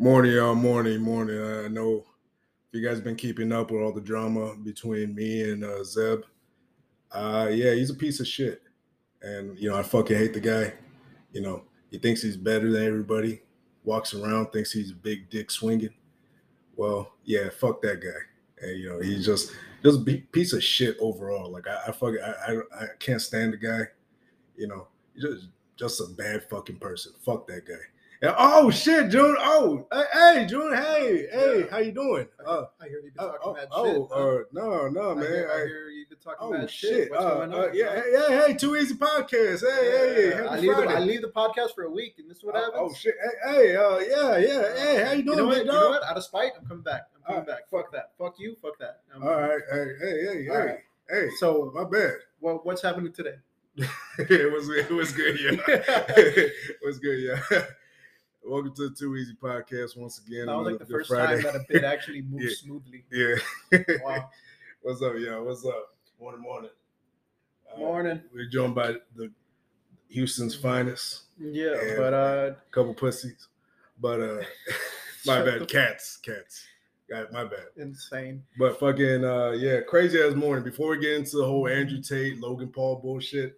Morning, y'all. Morning. I know you guys been keeping up with all the drama between me and Zeb. Yeah, he's a piece of shit, and I fucking hate the guy. He thinks he's better than everybody. Walks around, thinks he's a big dick swinging. Well, yeah, fuck that guy. And he's just a piece of shit overall. Like I can't stand the guy. He's just a bad fucking person. Fuck that guy. And, oh shit, June. Oh, hey, June. Hey, how you doing? I hear you've been talking mad shit. No, man. I hear you've been talking mad shit. shit. What's going on? Yeah, hey, Too Easy Podcast. Hey, I Friday. leave the podcast for a week, and this is what happens. Oh shit. Hey, yeah. Hey, how you doing, you know what? Out of spite, I'm coming back. Fuck that. Fuck you. Fuck that. All right. Hey. All right. Hey. So my bad. Well, what's happening today? It was good, yeah. It was good, yeah. Welcome to the Too Easy Podcast once again. That was like the first Friday. time that a bit actually moved smoothly. Yeah. Wow. What's up, y'all? What's up? Morning. Morning. We're joined by the Houston's finest. Yeah, but a couple pussies. But my bad. Cats. My bad. Insane. But fucking crazy ass morning. Before we get into the whole Andrew Tate, Logan Paul bullshit,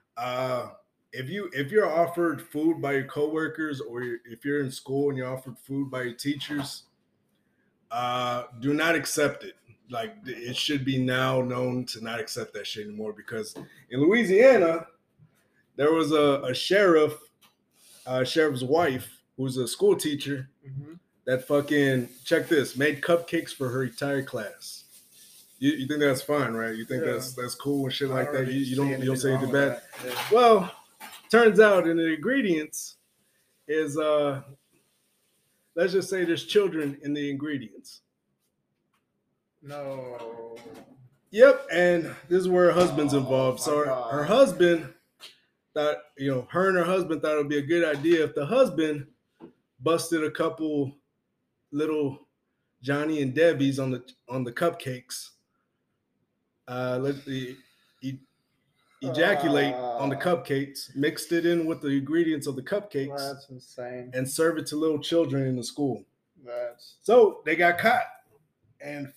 if you're offered food by your coworkers, or if you're in school and you're offered food by your teachers, do not accept it. Like, it should be now known to not accept that shit anymore, because in Louisiana there was a sheriff's wife who's a school teacher. Mm-hmm. That fucking, check this, made cupcakes for her entire class. You think that's fine, right? You think that's cool and shit like that? You don't say anything bad. Yeah. Well, turns out in the ingredients is let's just say there's children in the ingredients. No. Yep, and this is where her husband's involved. So her husband thought, her and her husband thought it would be a good idea if the husband busted a couple little Johnny and Debbie's on the cupcakes. Ejaculate on the cupcakes, mixed it in with the ingredients of the cupcakes. That's insane. And serve it to little children in the school. So they got caught. And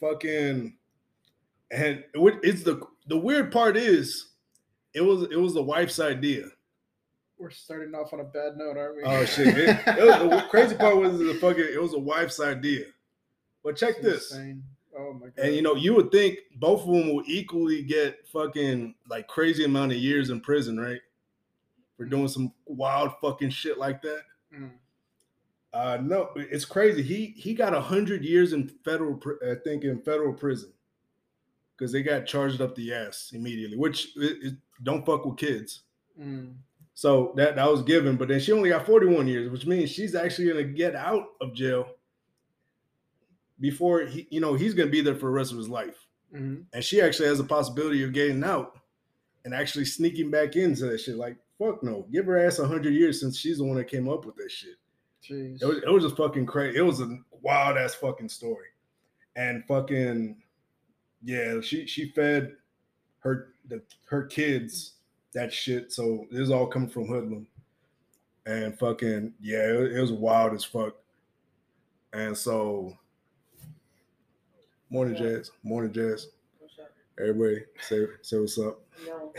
it's the weird part is it was the wife's idea. We're starting off on a bad note, aren't we? Oh shit! The crazy part was it was a wife's idea. But check this. Insane. Oh my god! And you would think both of them will equally get fucking like crazy amount of years in prison, right? For doing some wild fucking shit like that. Mm. No, it's crazy. He got 100 years in federal prison, because they got charged up the ass immediately. Which don't fuck with kids. Mm. So that was given, but then she only got 41 years, which means she's actually gonna get out of jail before he's gonna be there for the rest of his life. Mm-hmm. And she actually has a possibility of getting out and actually sneaking back into that shit. Like, fuck no, give her ass 100 years, since she's the one that came up with that shit. Jeez. It was just fucking crazy. It was a wild ass fucking story. And fucking, yeah, she fed her kids that shit. So this is all coming from Hoodlum. And fucking, yeah, it was wild as fuck. And so, morning, Jazz. What's up? Everybody say what's up. No.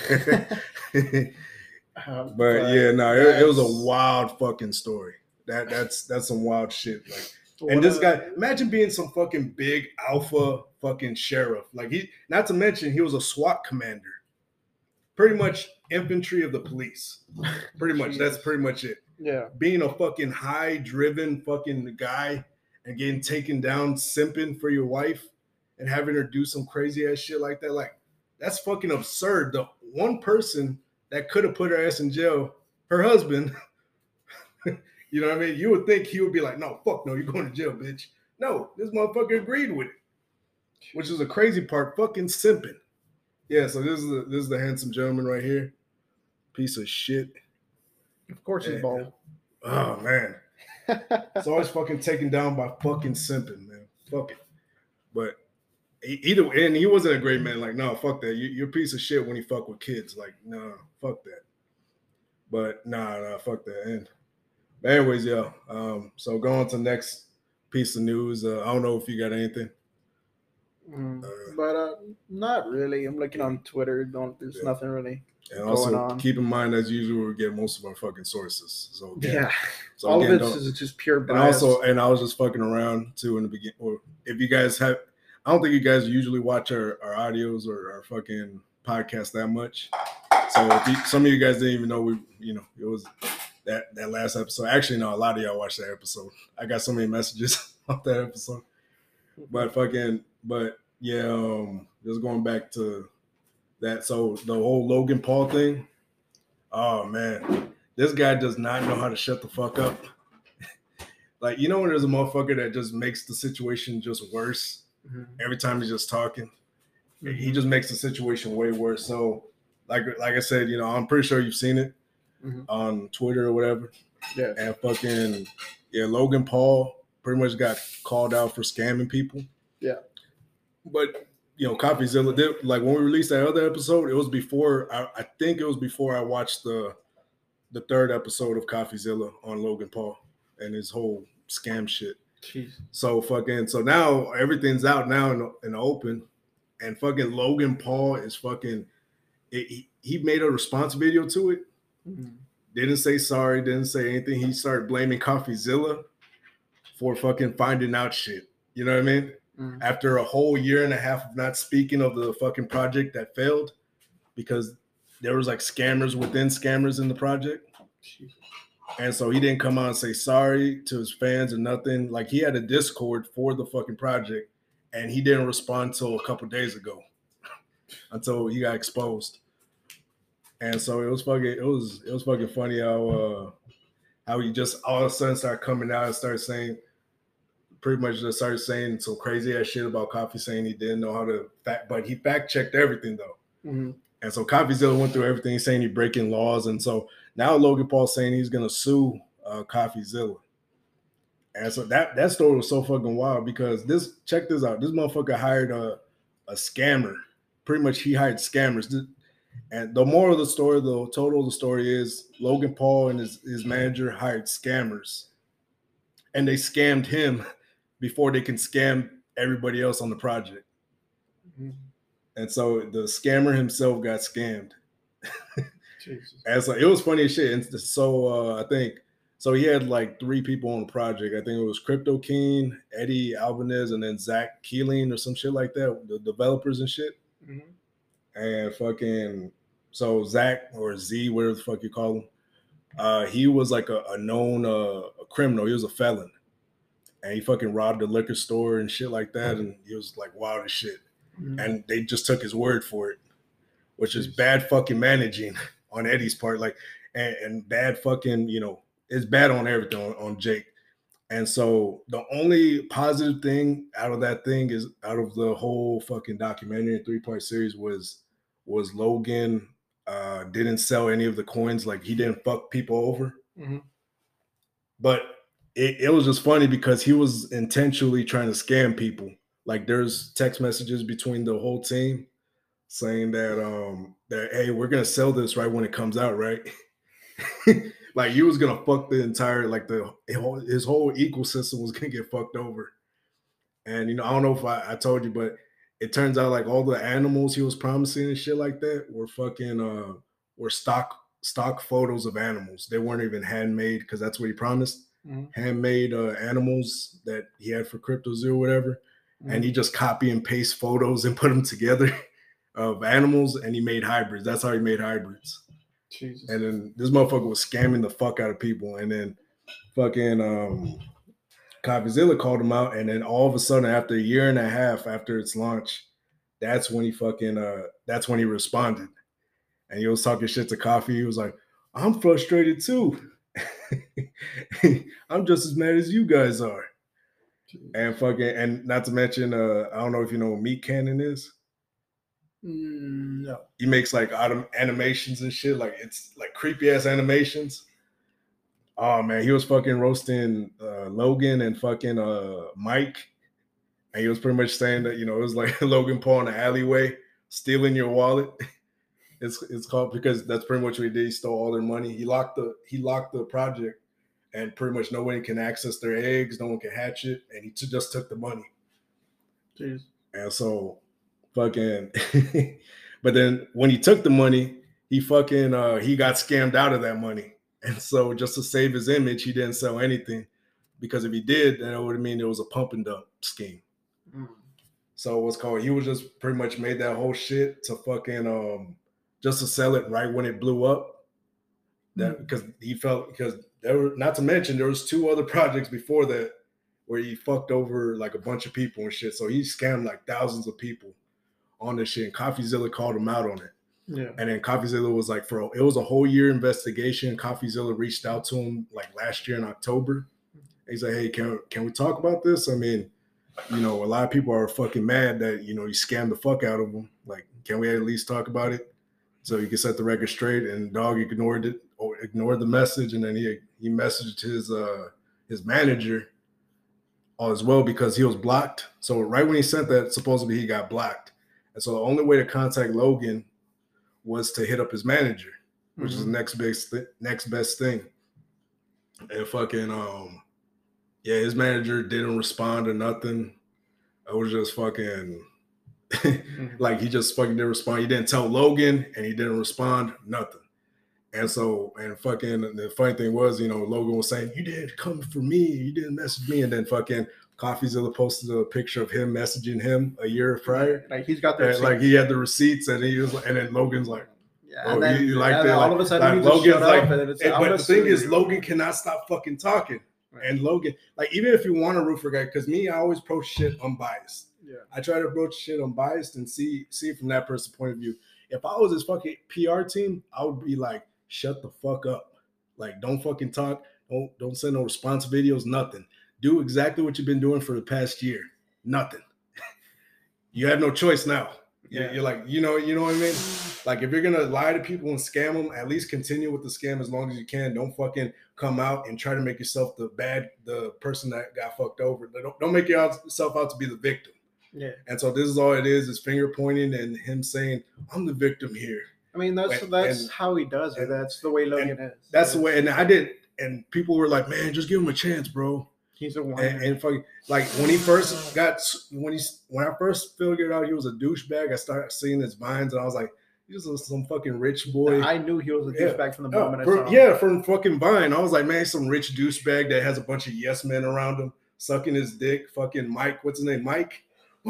But yeah, no, it was a wild fucking story. That's some wild shit. Like, and this guy, imagine being some fucking big alpha fucking sheriff. Like, not to mention he was a SWAT commander. Pretty much infantry of the police. Pretty much. That's pretty much it. Yeah. Being a fucking high driven fucking guy and getting taken down simping for your wife and having her do some crazy ass shit like that. Like, that's fucking absurd. The one person that could have put her ass in jail, her husband, you know what I mean? You would think he would be like, no, fuck no, you're going to jail, bitch. No, this motherfucker agreed with it. Which is the crazy part, fucking simping. Yeah, so this is the handsome gentleman right here. Piece of shit. Of course he's bald. Oh, man. It's always fucking taken down by fucking simping, man. Fuck it. But either way, and he wasn't a great man. Like, no, fuck that. You're a piece of shit when you fuck with kids. Like, no, fuck that. But nah, fuck that. And But anyways, yeah. So going to the next piece of news. I don't know if you got anything. But not really. I'm looking on Twitter. There's Yeah. nothing really And going also on. keep in mind, as usual, we get most of our fucking sources. So again, Yeah. so All again, of it is just pure and bias. also, and I was just fucking around too in the beginning. Or if you guys have, I don't think you guys usually watch our audios or our fucking podcast that much. So if you, some of you guys didn't even know it was that last episode. Actually, no, a lot of y'all watched that episode. I got so many messages off that episode. But yeah, just going back to that. So the whole Logan Paul thing. Oh man, this guy does not know how to shut the fuck up. Like, you know, when there's a motherfucker that just makes the situation just worse every time he's just talking. He just makes the situation way worse. So, like I said, you know, I'm pretty sure you've seen it on Twitter or whatever. Yeah. And fucking Logan Paul pretty much got called out for scamming people. Yeah. But you know, CoffeeZilla did, like when we released that other episode, it was before I think it was before I watched the third episode of CoffeeZilla on Logan Paul and his whole scam shit. Jeez. So now everything's out now in the open, and fucking Logan Paul is fucking. He made a response video to it. Didn't say sorry. Didn't say anything. He started blaming CoffeeZilla for fucking finding out shit. You know what I mean? After a whole year and a half of not speaking of the fucking project that failed because there was like scammers within scammers in the project. Jesus. And so he didn't come out and say sorry to his fans or nothing. Like, he had a Discord for the fucking project and he didn't respond until a couple days ago until he got exposed. And so it was fucking funny how he just all of a sudden started coming out and started saying pretty much just started saying some crazy ass shit about Coffee, saying he didn't know how to but he fact checked everything though. And so CoffeeZilla went through everything. He's saying he's breaking laws. And so now Logan Paul's saying he's going to sue CoffeeZilla. And so that story was so fucking wild because check this out. This motherfucker hired a scammer. Pretty much he hired scammers. And the moral of the story, the total of the story is Logan Paul and his manager hired scammers. And they scammed him before they can scam everybody else on the project. And so the scammer himself got scammed. And so it was funny as shit. And so I think so he had like 3 people on the project. I think it was Crypto King, Eddie Albanese, and then Zach Keeling or some shit like that, the developers and shit. And fucking so Zach or Z, whatever the fuck you call him, he was like a known criminal. He was a felon. And he fucking robbed a liquor store and shit like that. And he was like wild as shit. And they just took his word for it, which is bad fucking managing on Eddie's part. Like, and bad fucking, you know, it's bad on everything on Jake. And so the only positive thing out of that thing is out of the whole fucking documentary 3-part series was Logan didn't sell any of the coins. Like, he didn't fuck people over. But it was just funny because he was intentionally trying to scam people. Like, there's text messages between the whole team saying that hey, we're gonna sell this right when it comes out, right? Like, he was gonna fuck the entire, like, his whole ecosystem was gonna get fucked over. And you know, I don't know if I told you, but it turns out like all the animals he was promising and shit like that were fucking were stock photos of animals. They weren't even handmade because that's what he promised. Handmade animals that he had for CryptoZoo or whatever. And he just copy and paste photos and put them together of animals, and he made hybrids. That's how he made hybrids. Jesus. And then this motherfucker was scamming the fuck out of people. And then fucking CoffeeZilla called him out, and then all of a sudden, after a year and a half after its launch, that's when he responded. And he was talking shit to Coffee. He was like, I'm frustrated too. I'm just as mad as you guys are. And fucking, and not to mention, I don't know if you know what Meat Cannon is. No. He makes like animations and shit. Like, it's like creepy ass animations. Oh man, he was fucking roasting Logan and fucking Mike. And he was pretty much saying that, you know, it was like Logan Paul in the alleyway stealing your wallet. It's called, because that's pretty much what he did. He stole all their money. He locked the project, and pretty much nobody can access their eggs, no one can hatch it, and he just took the money. Jeez. And so, fucking, but then when he took the money, he fucking he got scammed out of that money, and so just to save his image, he didn't sell anything, because if he did, then it would mean it was a pump and dump scheme. So what's called, he was just pretty much made that whole shit to fucking just to sell it right when it blew up. That because he felt, because there were, not to mention there was 2 other projects before that where he fucked over like a bunch of people and shit. So he scammed like thousands of people on this shit. And CoffeeZilla called him out on it. Yeah. And then CoffeeZilla was like, it was a whole year investigation. CoffeeZilla reached out to him like last year in October. He's like, hey, can we talk about this? I mean, you know, a lot of people are fucking mad that, you know, you scammed the fuck out of them. Like, can we at least talk about it so you can set the record straight? And dog ignored it, or ignored the message, and then he messaged his manager as well, because he was blocked. So right when he sent that, supposedly he got blocked, and so the only way to contact Logan was to hit up his manager, which is the next best thing. And fucking yeah, his manager didn't respond or nothing. I was just fucking like, he just fucking didn't respond. He didn't tell Logan, and he didn't respond, nothing. And so, and fucking the funny thing was, you know, Logan was saying, you didn't come for me, you didn't message me, and then fucking CoffeeZilla posted a picture of him messaging him a year prior. Like, he's got the like, he had the receipts, and he was, and then Logan's like, yeah, oh, and then, you liked it. all like, of a sudden, like, he just Logan's shut like, up, and then it's like, but the thing is, Logan cannot stop fucking talking. Right. And Logan, like, even if you want to root for a guy, because me, I always approach shit unbiased. Yeah, I try to approach shit unbiased and see from that person's point of view. If I was his fucking PR team, I would be like, shut the fuck up. Like, don't fucking talk. Don't send no response videos, nothing. Do exactly what you've been doing for the past year. Nothing. You have no choice now. Yeah. You're like, you know what I mean? Like, if you're gonna lie to people and scam them, at least continue with the scam as long as you can. Don't fucking come out and try to make yourself the person that got fucked over. Don't make yourself out to be the victim. Yeah. And so this is all it is finger pointing and him saying, I'm the victim here. I mean, that's how he does it. That's the way Logan is. That's the way. And people were like, man, just give him a chance, bro. He's a one. And fucking, like, when I first figured out he was a douchebag, I started seeing his vines, and I was like, he's some fucking rich boy. I knew he was a douchebag from the moment I saw him. Yeah, from fucking Vine. I was like, man, some rich douchebag that has a bunch of yes men around him, sucking his dick. Fucking Mike, what's his name? Mike.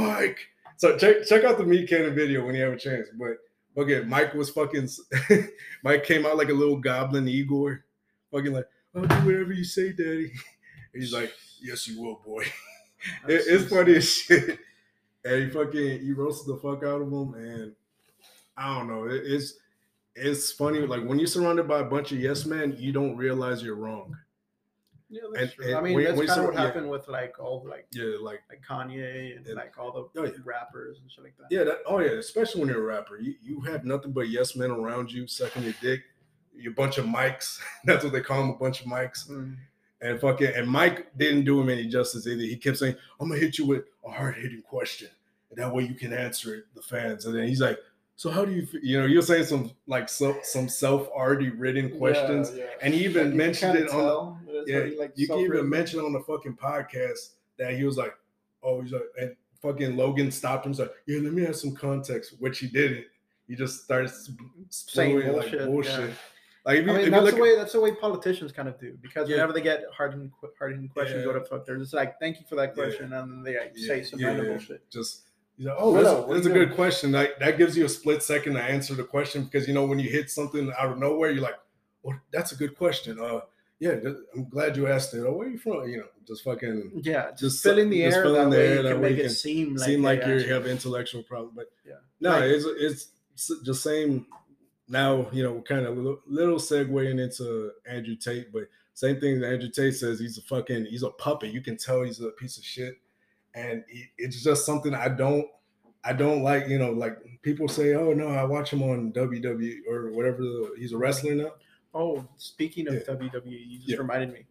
So check out the Meat Cannon video when you have a chance. But okay, Mike was fucking. Mike came out like a little goblin Igor, fucking like, I'll do whatever you say, Daddy. He's like, yes, you will, boy. It's funny as shit. And he roasted the fuck out of him. And I don't know. It's funny. Like, when you're surrounded by a bunch of yes men, you don't realize you're wrong. Yeah, that's true. I mean, that's kind of what happened with like all like Kanye and like all the rappers and shit like that. Yeah, especially when you're a rapper, you have nothing but yes men around you sucking your dick. You bunch of mics. That's what they call them, a bunch of mics. And Mike didn't do him any justice either. He kept saying, I'm gonna hit you with a hard-hitting question, and that way you can answer it, the fans. And then he's like, so how do you feel? You know, you're saying some self-already written questions. Yeah. And he even mentioned it on you can even mention on the fucking podcast that he was like, and fucking Logan stopped him. He's like, yeah, let me have some context, which he didn't. He just started saying bullshit. Like bullshit. Yeah. Like, that's the way politicians kind of do, because whenever they get hard-hitting questions, go to fuck, they're just like, thank you for that question, and then they say some random bullshit. He's like, that's a good question. Like, that gives you a split second to answer the question, because, you know, when you hit something out of nowhere, you're like, oh, that's a good question. I'm glad you asked it. Oh, where are you from? You know, just fucking just fill in the air. Fill in the air that way make it seem like you have an intellectual problem. But it's just same. Now, you know, kind of little segueing into Andrew Tate, but same thing that Andrew Tate says, he's a puppet. You can tell he's a piece of shit. And it's just something I don't like, you know, like people say, oh no, I watch him on WWE or whatever. He's a wrestler now. Oh, speaking of WWE, you just reminded me.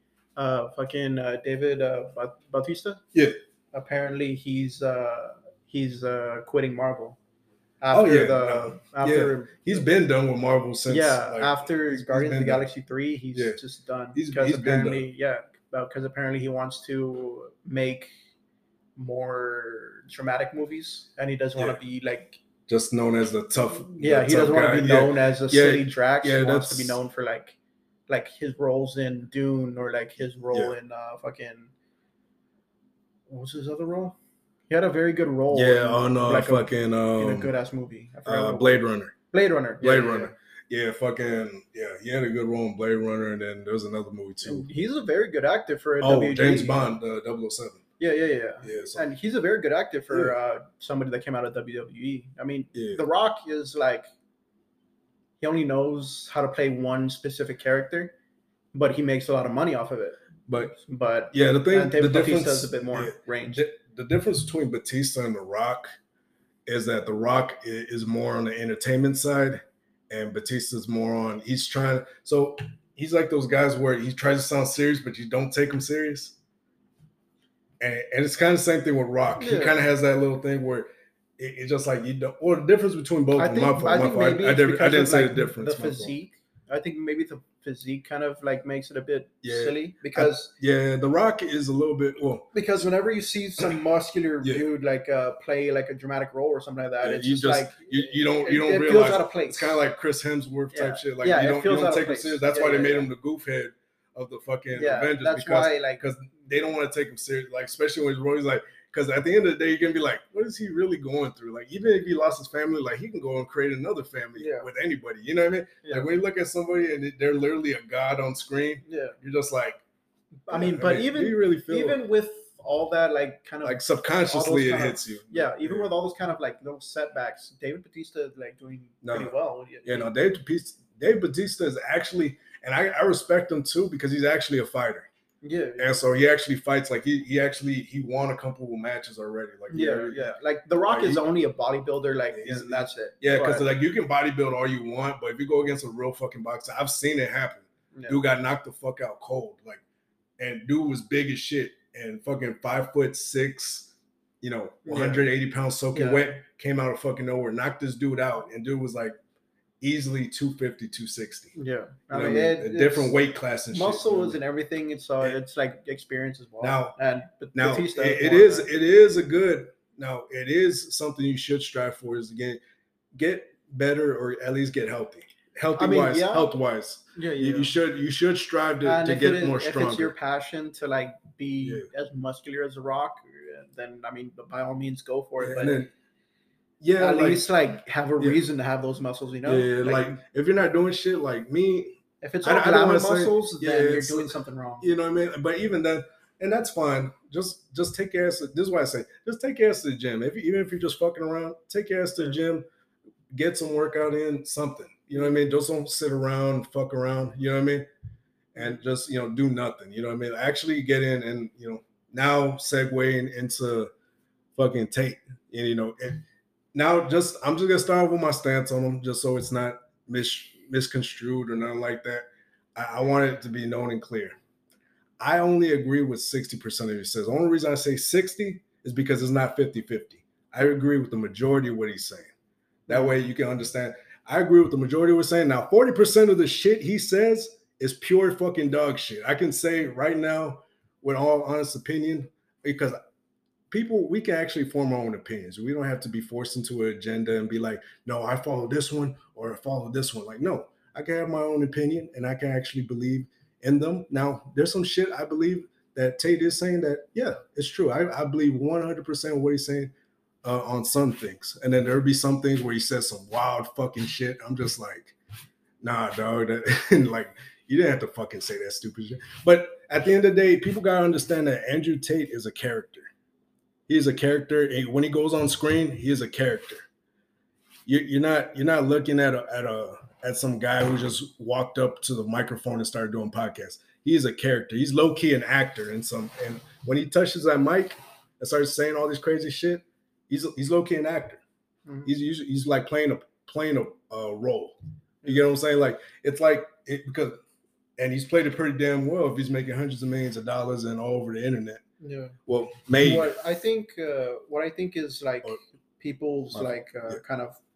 David Bautista. Yeah. Apparently he's quitting Marvel. after he's been done with Marvel since after Guardians of the Galaxy 3, he's just done because apparently because apparently he wants to make more dramatic movies and he doesn't want to be like just known as the tough. He doesn't want to be known as a city Drax. He wants to be known for like his roles in Dune or like his role in fucking. What was his other role? He had a very good role. Yeah, in a good ass movie. Blade Runner. Blade Runner. Yeah, he had a good role in Blade Runner, and then there's another movie too. And he's a very good actor for a James Bond, 007. Yeah. And he's a very good actor for somebody that came out of WWE. I mean, The Rock is like, he only knows how to play one specific character, but he makes a lot of money off of it. But the difference has a bit more range. The difference between Batista and The Rock is that The Rock is more on the entertainment side, and Batista's more on. He's like those guys where he tries to sound serious, but you don't take him serious. And it's kind of the same thing with Rock. Yeah. He kind of has that little thing where it's just like you don't. Or the difference between both. I didn't say the difference. The physique. I think maybe the physique kind of like makes it a bit silly because The Rock is a little bit because whenever you see some muscular dude like play like a dramatic role or something like that, it's just like you don't realize feels out of place. It's kind of like Chris Hemsworth type shit. Like you don't take him serious. That's why they made him the goof head of the fucking Avengers because they don't want to take him serious. Like especially when Roy's like. Because at the end of the day, you're going to be like, what is he really going through? Like, even if he lost his family, like, he can go and create another family with anybody. You know what I mean? Yeah. Like, when you look at somebody and they're literally a god on screen, you're just like, even with all that, like, kind of... Like, subconsciously it hits you. Yeah, even with all those kind of, like, little setbacks, David Batista is, like, doing pretty well. Dave Batista is actually... And I respect him, too, because he's actually a fighter. Yeah, and so he actually fights like he won a couple of matches already. Like like The Rock is only a bodybuilder, like and that's it. Yeah, because like you can bodybuild all you want, but if you go against a real fucking boxer, I've seen it happen. Yeah. Dude got knocked the fuck out cold, like, and dude was big as shit and fucking 5'6", 180 pounds soaking wet, came out of fucking nowhere, knocked this dude out, and dude was like. Easily 250, 260. Yeah, I mean, a different weight class and muscles and everything. It's like experience as well. Batista it is something you should strive for. Is again get better or at least get healthy. Health wise. Yeah. You should strive to get more stronger. If it's your passion to like be as muscular as a Rock, then I mean, by all means, go for it. But at least like have a reason to have those muscles, like if you're not doing shit like me, if it's all glamour muscles, then you're doing something wrong. You know what I mean? But even then, and that's fine. Just take your ass. This is why I say, just take your ass to the gym. Even if you're just fucking around, take your ass to the gym, get some workout in, something. You know what I mean? Just don't sit around, fuck around. You know what I mean? And just do nothing. You know what I mean? Actually get in and now segueing into fucking Tate. And now, I'm just gonna start with my stance on him, just so it's not misconstrued or nothing like that. I want it to be known and clear. I only agree with 60% of what he says. The only reason I say 60 is because it's not 50-50. I agree with the majority of what he's saying. That way you can understand. I agree with the majority of what he's saying. Now, 40% of the shit he says is pure fucking dog shit. I can say right now, with all honest opinion, because we can actually form our own opinions. We don't have to be forced into an agenda and be like, no, I follow this one or I follow this one. Like, no, I can have my own opinion and I can actually believe in them. Now, there's some shit I believe that Tate is saying that, it's true. I believe 100% of what he's saying on some things. And then there'll be some things where he says some wild fucking shit. I'm just like, nah, dog. Like, you didn't have to fucking say that stupid shit. But at the end of the day, people got to understand that Andrew Tate is a character. He's a character. When he goes on screen, he is a character. You're not looking at some guy who just walked up to the microphone and started doing podcasts. He is a character. He's low key an actor and when he touches that mic and starts saying all this crazy shit, he's low key an actor. Mm-hmm. He's like playing a role. You get what I'm saying? Like it's like and he's played it pretty damn well if he's making hundreds of millions of dollars and all over the internet. Yeah. Well, maybe what I think is like people's kind of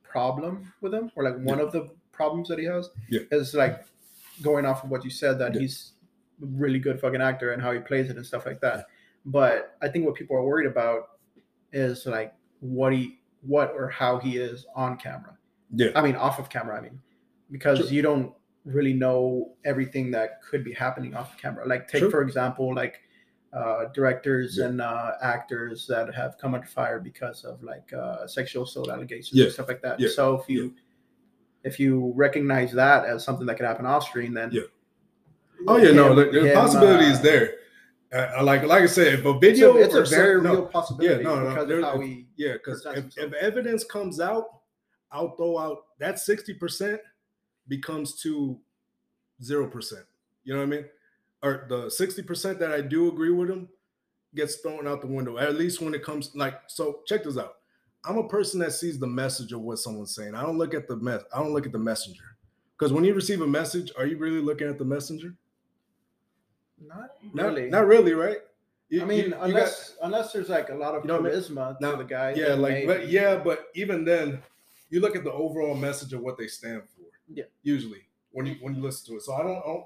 problem with him, or like one of the problems that he has, is like going off of what you said, that he's a really good fucking actor and how he plays it and stuff like that. But I think what people are worried about is like what or how he is on camera. Yeah. I mean, off of camera. I mean, because you don't really know everything that could be happening off camera. Like take for example, like directors and actors that have come under fire because of like sexual assault allegations and stuff like that. So if you recognize that as something that could happen off screen, then the possibility is there. Like I said, if a video, it's a very real possibility. Because of how he because if evidence comes out, I'll throw out that 60% becomes to 0%. You know what I mean? Or the 60% that I do agree with him gets thrown out the window. At least when it comes so check this out. I'm a person that sees the message of what someone's saying. I don't look at the I don't look at the messenger. Because when you receive a message, are you really looking at the messenger? Not really. Not really, right? Unless there's like a lot of charisma to the guy. Yeah, but even then, you look at the overall message of what they stand for. Yeah. Usually, when you listen to it, so I don't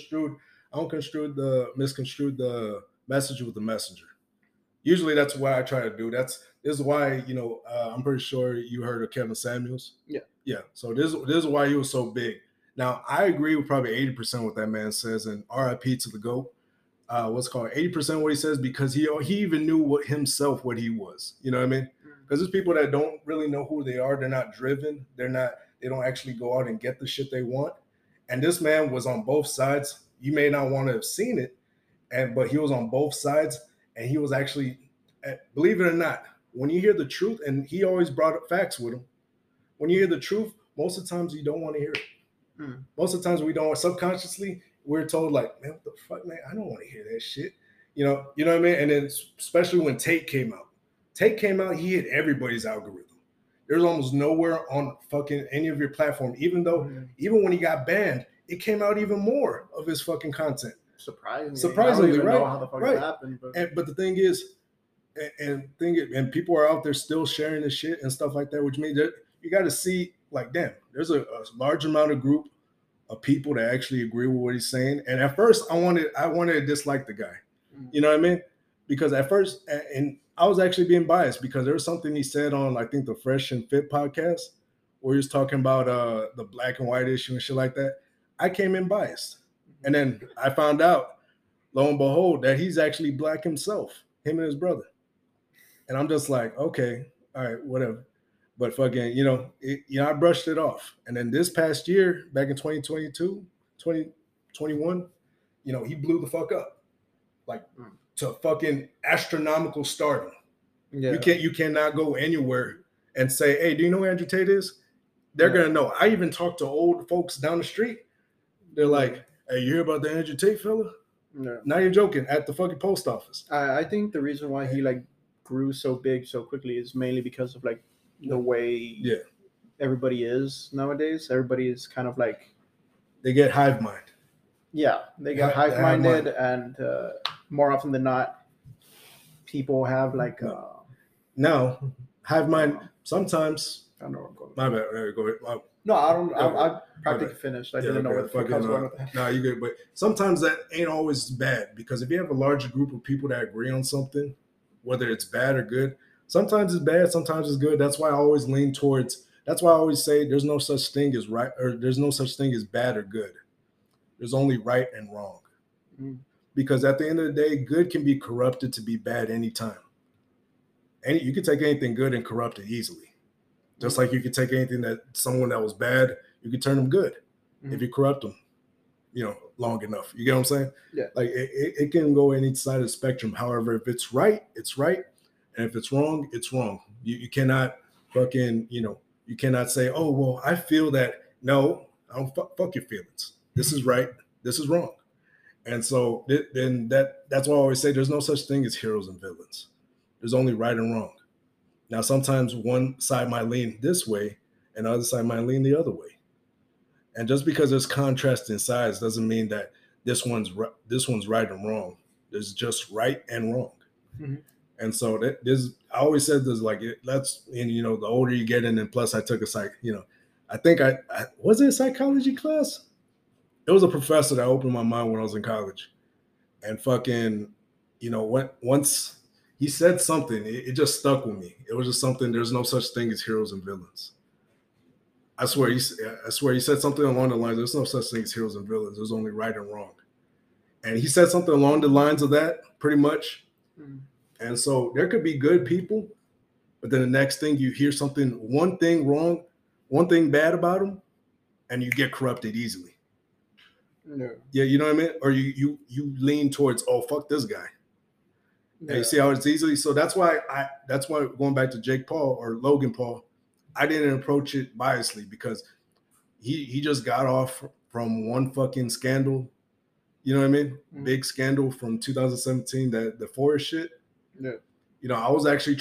misconstrue the message with the messenger. Usually, that's what I try to do. This is why I'm pretty sure you heard of Kevin Samuels. Yeah. So this is why he was so big. Now I agree with probably 80% what that man says, and RIP to the GOAT. What's called 80% what he says, because he even knew what he was. You know what I mean? Because there's people that don't really know who they are. They're not driven. They don't actually go out and get the shit they want. And this man was on both sides. You may not want to have seen it, but he was on both sides, and he was actually, believe it or not, when you hear the truth, and he always brought up facts with him. When you hear the truth, most of the times you don't want to hear it. Most of the times we don't. Subconsciously, we're told like, man, what the fuck, man? I don't want to hear that shit. You know what I mean? And then especially when Tate came out. He hit everybody's algorithm. There's almost nowhere on fucking any of your platform, even when he got banned, it came out even more of his fucking content. Surprisingly, right? Know how the fuck it happened, but the thing is, and people are out there still sharing this shit and stuff like that, which means that you got to see, like, damn, there's a large amount of group of people that actually agree with what he's saying. And at first, I wanted to dislike the guy. You know what I mean? Because at first, and I was actually being biased because there was something he said on, I think, the Fresh and Fit podcast, where he was talking about the black and white issue and shit like that. I came in biased. And then I found out, lo and behold, that he's actually black himself, him and his brother. And I'm just like, okay, all right, whatever. But fucking, I brushed it off. And then this past year, back in 2022, 2021, he blew the fuck up. Like, to fucking astronomical stardom. Yeah. You cannot go anywhere and say, hey, do you know who Andrew Tate is? They're going to know. I even talked to old folks down the street. They're like, hey, you hear about the Andrew Tate fella? No. Now you're joking, at the fucking post office. I think the reason why he like grew so big so quickly is mainly because of like the way everybody is nowadays. Everybody is kind of like, they get hive mind. Yeah, they get hive-minded, and more often than not, people have like no hive mind. Sometimes I don't know where I'm going. My bad. Go ahead. No, I don't. I practically finished. I didn't know where the fuck I was going with that. No, you good. But sometimes that ain't always bad, because if you have a larger group of people that agree on something, whether it's bad or good, sometimes it's bad, sometimes it's good. That's why I always lean towards. That's why I always say there's no such thing as right, or there's no such thing as bad or good. There's only right and wrong. Because at the end of the day, good can be corrupted to be bad anytime. And you can take anything good and corrupt it easily. Just like you could take anything someone that was bad, you could turn them good if you corrupt them, long enough. You get what I'm saying? Yeah. Like it can go any side of the spectrum. However, if it's right, it's right. And if it's wrong, it's wrong. You cannot fucking, you cannot say, oh, well, I feel that. No, I don't fuck your feelings. This is right. This is wrong. And so then that's why I always say there's no such thing as heroes and villains. There's only right and wrong. Now, sometimes one side might lean this way and the other side might lean the other way. And just because there's contrast in sides doesn't mean that this one's right and wrong. There's just right and wrong. And so I always said this, like, and you know, the older you get in, and plus I took I think I was it a psychology class? It was a professor that opened my mind when I was in college. And fucking, you know, once he said something, it just stuck with me. It was just something, there's no such thing as heroes and villains. I swear he said something along the lines, there's no such thing as heroes and villains. There's only right and wrong. And he said something along the lines of that, pretty much. Mm. And so there could be good people, but then the next thing you hear something, one thing wrong, one thing bad about them, and you get corrupted easily. No. Yeah, you know what I mean? Or you lean towards, oh, fuck this guy. Yeah. And you see how it's easily. So that's why going back to Jake Paul or Logan Paul, I didn't approach it biasly because he just got off from one fucking scandal. You know what I mean? Mm-hmm. Big scandal from 2017, the Forest shit. Yeah. You know, I was actually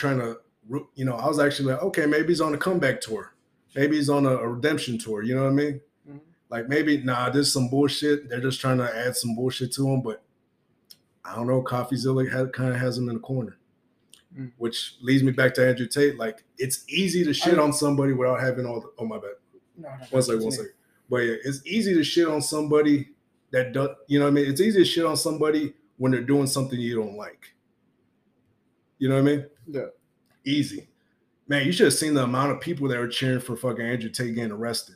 like, okay, maybe he's on a comeback tour. Maybe he's on a redemption tour. You know what I mean? Mm-hmm. Like maybe, this is some bullshit. They're just trying to add some bullshit to him. But I don't know. CoffeeZilla kind of has him in the corner. Mm-hmm. Which leads me back to Andrew Tate. Like, it's easy to shit on somebody without having oh, my bad. No, one second. But yeah, it's easy to shit on somebody that does, you know what I mean? It's easy to shit on somebody when they're doing something you don't like. You know what I mean? Yeah. Easy. Man, you should have seen the amount of people that were cheering for fucking Andrew Tate getting arrested.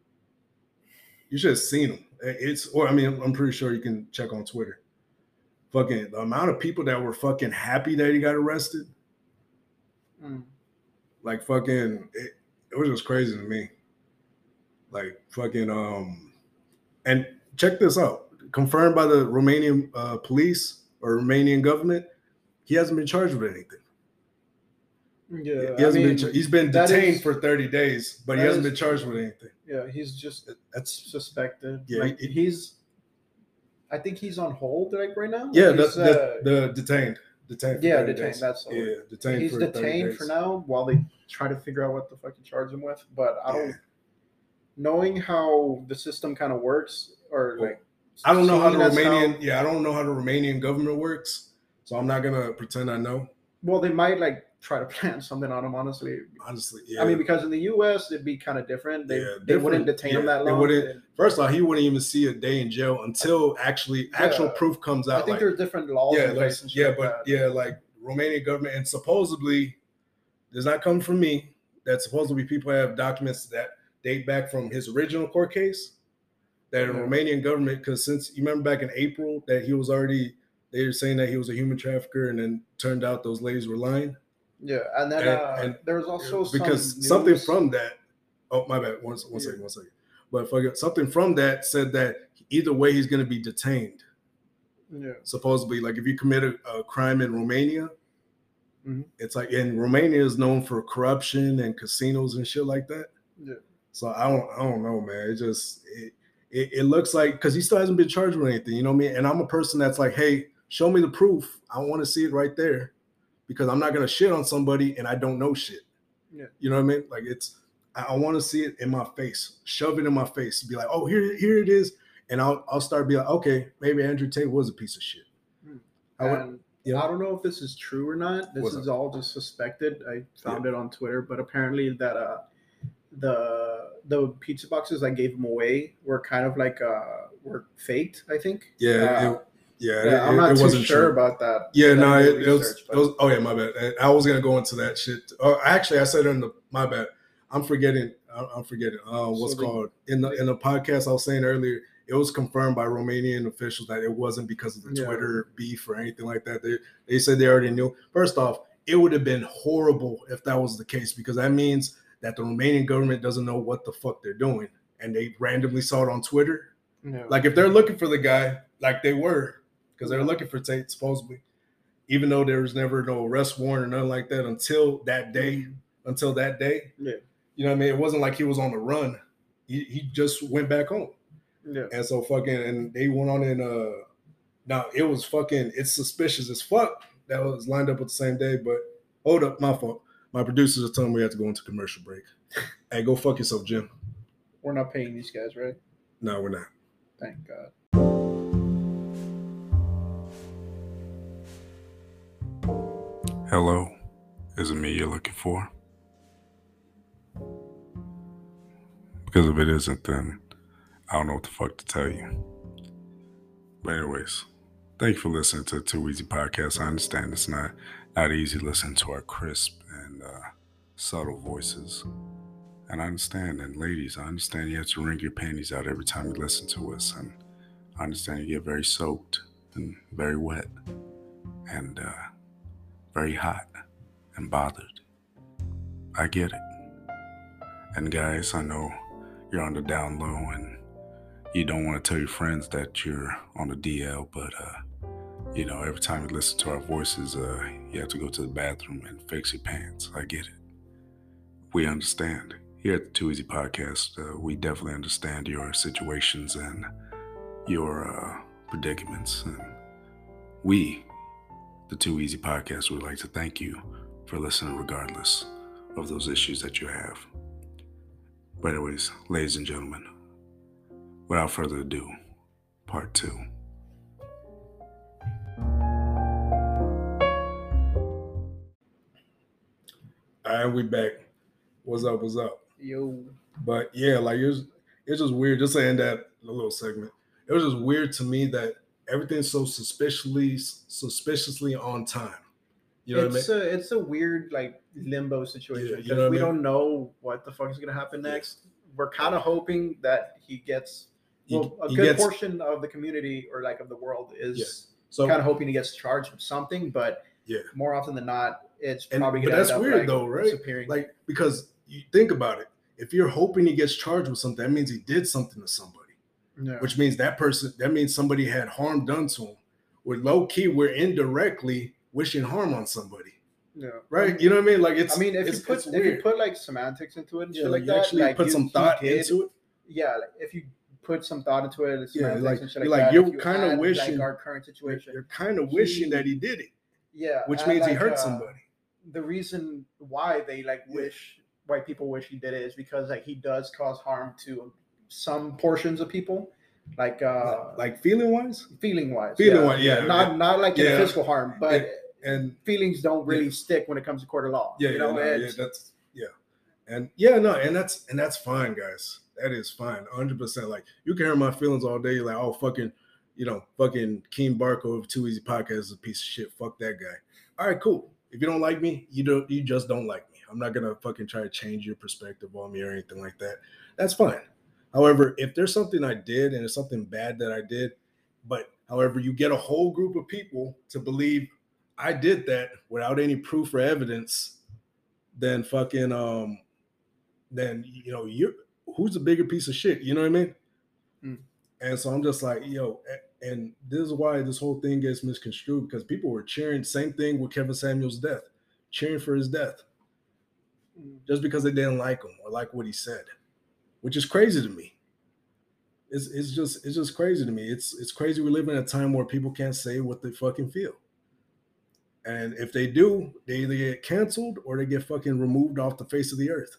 You should have seen them. I'm pretty sure you can check on Twitter. Fucking the amount of people that were fucking happy that he got arrested. Mm. Like fucking, it was just crazy to me. Like fucking, and check this out. Confirmed by the Romanian police or Romanian government, he hasn't been charged with anything. Yeah, he's been detained for 30 days, but he hasn't been charged with anything. Yeah, he's just suspected. Yeah, like I think he's on hold right now. Yeah, the detained. Yeah, detained. That's all. Yeah, detained. He's detained for now while they try to figure out what the fuck to charge him with. But I don't, knowing how the system kind of works, or like I don't know how the Romanian government works, so I'm not gonna pretend I know. Well, they might like try to plan something on him. Honestly, yeah. I mean, because in the U.S. it'd be kind of different. They wouldn't detain him that long. First off, he wouldn't even see a day in jail until actual proof comes out. I think there's different laws. Like Romanian government, and supposedly, does not come from me. That supposedly people have documents that date back from his original court case. That the Romanian government, because since you remember back in April that he was already, they were saying that he was a human trafficker, and then turned out those ladies were lying. Yeah, and then there was also because something from that. Oh, my bad. One second. But something from that said that either way he's going to be detained. Yeah. Supposedly, like if you commit a crime in Romania, mm-hmm. It's like, and Romania is known for corruption and casinos and shit like that. Yeah. So I don't know, man. It just it looks like, because he still hasn't been charged with anything. You know what I mean? And I'm a person that's like, hey, show me the proof. I want to see it right there. Because I'm not going to shit on somebody and I don't know shit. Yeah. You know what I mean? Like I want to see it in my face, shove it in my face, be like, oh, here it is. And I'll start being like, okay, maybe Andrew Tate was a piece of shit. I don't know if this is true or not. This is all just suspected. I found it on Twitter, but apparently that the pizza boxes I gave him away were kind of like were faked, I think. Yeah. I'm not too sure about that. Yeah, no, it was. Oh yeah, my bad. I was gonna go into that shit. Actually, I said it in my bad. I'm forgetting. What's called in the podcast I was saying earlier. It was confirmed by Romanian officials that it wasn't because of the Twitter beef or anything like that. They said they already knew. First off, it would have been horrible if that was the case, because that means that the Romanian government doesn't know what the fuck they're doing, and they randomly saw it on Twitter. Yeah. Like if they're looking for the guy, like they were. Because they were looking for Tate, supposedly, even though there was never no arrest warrant or nothing like that until that day. Yeah. You know what I mean? It wasn't like he was on the run. He just went back home. Yeah. And so and they went on and now it was it's suspicious as fuck that was lined up with the same day. But hold up, my fault. My producers are telling me we have to go into commercial break. Hey, go fuck yourself, Jim. We're not paying these guys, right? No, we're not. Thank God. Hello, is it me you're looking for? Because if it isn't, then I don't know what the fuck to tell you. But anyways, thank you for listening to the Too Easy Podcast. I understand it's not easy listening to our crisp and subtle voices. And I understand, and ladies, I understand you have to wring your panties out every time you listen to us. And I understand you get very soaked and very wet and very hot and bothered. I get it. And guys, I know you're on the down low and you don't want to tell your friends that you're on the DL, but every time you listen to our voices, you have to go to the bathroom and fix your pants. I get it. We understand. Here at the Too Easy Podcast, we definitely understand your situations and your predicaments. And we, the Too Easy Podcast, would like to thank you for listening regardless of those issues that you have. But anyways, ladies and gentlemen, without further ado, part 2. All right, we back. What's up? Yo. But yeah, like it's just weird. Just saying that a little segment. It was just weird to me that everything's so suspiciously on time. You know what I mean? It's a weird like limbo situation because we don't know what the fuck is gonna happen next. Yeah. We're kind of hoping that he gets a good portion of the community or like of the world is kind of hoping he gets charged with something, but more often than not, it's probably gonna. But that's weird though, right? Like because you think about it, if you're hoping he gets charged with something, that means he did something to somebody. Yeah. Which means that means somebody had harm done to him. With low key, we're indirectly wishing harm on somebody. Yeah. Right? You know what I mean? Like if you put like semantics into it and shit like that, actually like put some thought into it. Yeah, like if you put some thought into it, like and shit like that, you're kind of wishing like our current situation. You're kind of wishing that he did it. Yeah. Which means he hurt somebody. The reason why they why people wish he did it is because like he does cause harm to some portions of people, like feeling wise, yeah. Not like physical harm, but and feelings don't really stick when it comes to court of law. And that's fine, guys. That is fine, 100%. Like you can hear my feelings all day, like fucking Keen Barco of Too Easy Podcast is a piece of shit. Fuck that guy. All right, cool. If you don't like me, you just don't like me. I'm not gonna fucking try to change your perspective on me or anything like that. That's fine. However, if there's something I did and it's something bad that I did, but however, you get a whole group of people to believe I did that without any proof or evidence, then fucking then you're who's the bigger piece of shit? You know what I mean? Mm. And so I'm just like, and this is why this whole thing gets misconstrued because people were cheering. Same thing with Kevin Samuel's death, cheering for his death, just because they didn't like him or like what he said, which is crazy to me. It's just crazy to me. It's crazy we live in a time where people can't say what they fucking feel, and if they do, they either get canceled or they get fucking removed off the face of the earth,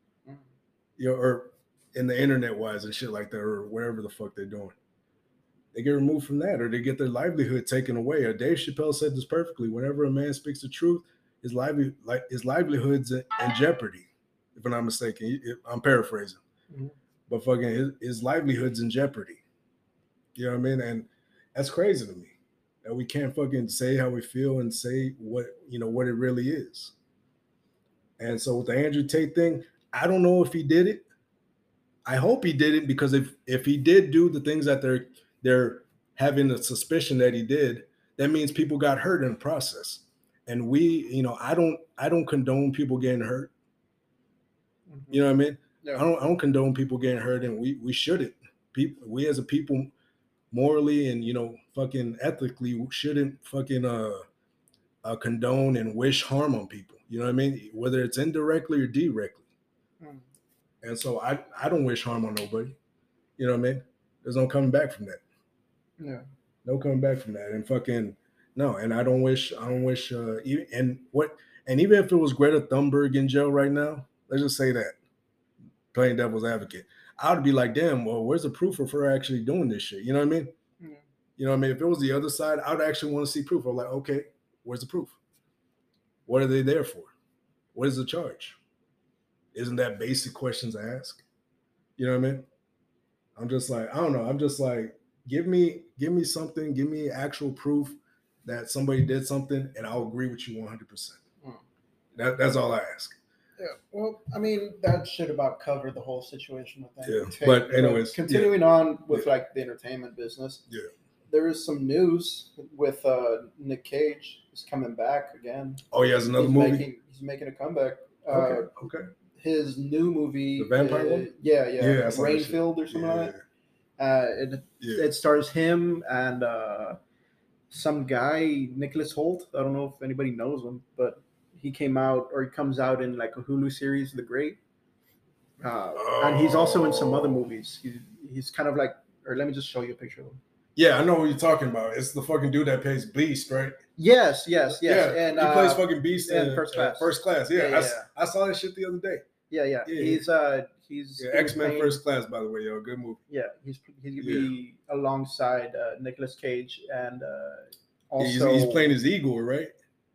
or in the internet wise and shit like that, or wherever the fuck they're doing. They get removed from that, or they get their livelihood taken away. Or Dave Chappelle said this perfectly: whenever a man speaks the truth, his livelihood's in jeopardy. If I'm not mistaken, I'm paraphrasing, but fucking his livelihood's in jeopardy. You know what I mean? And that's crazy to me that we can't fucking say how we feel and say what it really is. And so with the Andrew Tate thing, I don't know if he did it. I hope he did it because if he did do the things that they're having a suspicion that he did, that means people got hurt in the process. And I don't condone people getting hurt. Mm-hmm. You know what I mean? Yeah. I don't condone people getting hurt, and we shouldn't. We as a people, morally and fucking ethically, shouldn't fucking condone and wish harm on people. You know what I mean? Whether it's indirectly or directly. Mm. And so I don't wish harm on nobody. You know what I mean? There's no coming back from that. Yeah. No coming back from that. And fucking no. And I don't wish even if it was Greta Thunberg in jail right now, let's just say that, playing devil's advocate, I would be like, damn, well, where's the proof of her actually doing this shit? You know what I mean? Yeah. You know what I mean? If it was the other side, I would actually want to see proof. I'm like, okay, where's the proof? What are they there for? What is the charge? Isn't that basic questions I ask? You know what I mean? I'm just like, I don't know. I'm just like, give me something, give me actual proof that somebody did something, and I'll agree with you 100%. That's all I ask. Yeah, well, I mean, that should about cover the whole situation with that. Yeah, but anyways, continuing on with like the entertainment business. Yeah, there is some news with Nick Cage. He's coming back again. Oh, he has another movie. He's making a comeback. Okay. His new movie, the vampire one. Yeah. Rainfield or something like that. It stars him and some guy, Nicholas Hoult. I don't know if anybody knows him, but he comes out in like a Hulu series, The Great. And he's also in some other movies. He's kind of like, or let me just show you a picture of him. Yeah, I know what you're talking about. It's the fucking dude that plays Beast, right? Yes. Yeah, and he plays fucking Beast in First Class. First Class, yeah. I saw that shit the other day. Yeah. He's X-Men First Class, by the way, yo, good movie. Yeah, he's gonna be alongside Nicolas Cage and also he's playing his Igor, right?